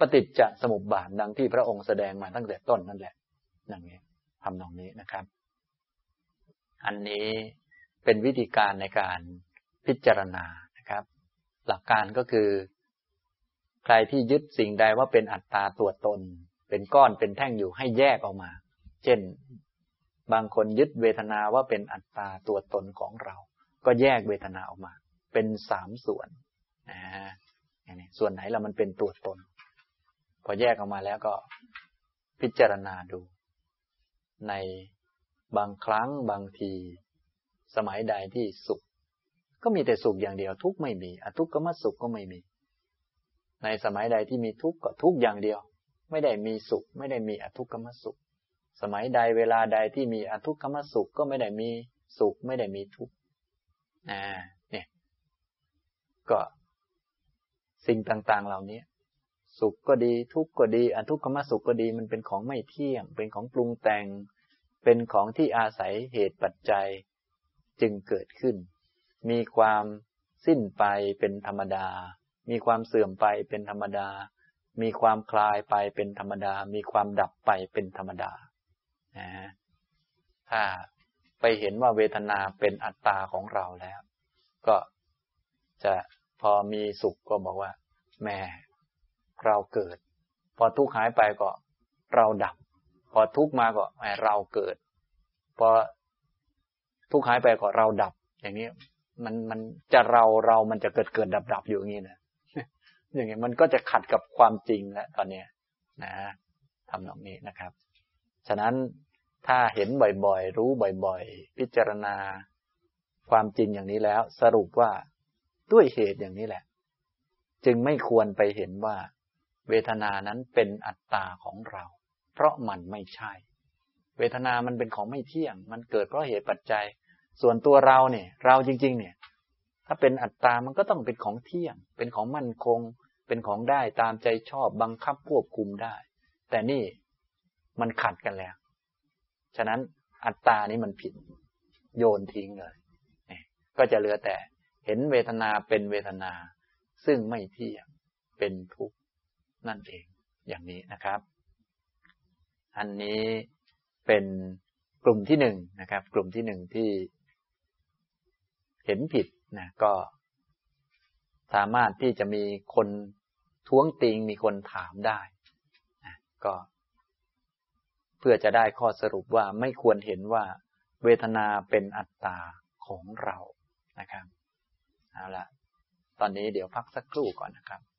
ปฏิจจสมุปบาทดังที่พระองค์แสดงมาตั้งแต่ต้นนั่นแหละอย่างนี้ทำนองนี้นะครับอันนี้เป็นวิธีการในการพิจารณานะครับหลักการก็คือใครที่ยึดสิ่งใดว่าเป็นอัตตาตัวตนเป็นก้อนเป็นแท่งอยู่ให้แยกออกมาเช่นบางคนยึดเวทนาว่าเป็นอัตตาตัวตนของเราก็แยกเวทนาออกมาเป็น3ส่วนอย่างนี้ส่วนไหนละมันเป็นตัวตนพอแยกออกมาแล้วก็พิจารณาดูในบางครั้งบางทีสมัยใดที่สุขก็มีแต่สุขอย่างเดียวทุกข์ไม่มีอทุกขมสุขก็ไม่มีในสมัยใดที่มีทุกข์ก็ทุกข์อย่างเดียวไม่ได้มีสุขไม่ได้มีอทุกขมสุขสมัยใดเวลาใดที่มีอทุกขมสุขก็ไม่ได้มีสุขไม่ได้มีทุกข์เนี่ยก็สิ่งต่างๆเหล่านี้สุขก็ดีทุกข์ก็ดีอทุกขมสุขก็ดีมันเป็นของไม่เที่ยงเป็นของปรุงแต่งเป็นของที่อาศัยเหตุปัจจัยจึงเกิดขึ้นมีความสิ้นไปเป็นธรรมดามีความเสื่อมไปเป็นธรรมดามีความคลายไปเป็นธรรมดามีความดับไปเป็นธรรมดาถ้าไปเห็นว่าเวทนาเป็นอัตตาของเราแล้วก็จะพอมีสุขก็บอกว่าแม่เราเกิดพอทุกข์หายไปก็เราดับพอทุกข์มาก็เราเกิดพอทุกข์หายไปก็เราดับอย่างนี้มันจะเรามันจะเกิดดับอยู่อย่างนี้นะอย่างนี้มันก็จะขัดกับความจริงแล้วตอนนี้นะทำตรงนี้นะครับฉะนั้นถ้าเห็นบ่อยๆรู้บ่อยๆพิจารณาความจริงอย่างนี้แล้วสรุปว่าด้วยเหตุอย่างนี้แหละจึงไม่ควรไปเห็นว่าเวทนานั้นเป็นอัตตาของเราเพราะมันไม่ใช่เวทนามันเป็นของไม่เที่ยงมันเกิดเพราะเหตุปัจจัยส่วนตัวเราเนี่ยเราจริงๆเนี่ยถ้าเป็นอัตตามันก็ต้องเป็นของเที่ยงเป็นของมั่นคงเป็นของได้ตามใจชอบบังคับควบคุมได้แต่นี่มันขัดกันแล้วฉะนั้นอัตตานี้มันผิดโยนทิ้งเลยก็จะเหลือแต่เห็นเวทนาเป็นเวทนาซึ่งไม่เที่ยงเป็นทุกข์นั่นเองอย่างนี้นะครับอันนี้เป็นกลุ่มที่1นะครับกลุ่มที่1ที่เห็นผิดนะก็สามารถที่จะมีคนท้วงติงมีคนถามได้นะก็เพื่อจะได้ข้อสรุปว่าไม่ควรเห็นว่าเวทนาเป็นอัตตาของเรานะครับเอาละตอนนี้เดี๋ยวพักสักครู่ก่อนนะครับ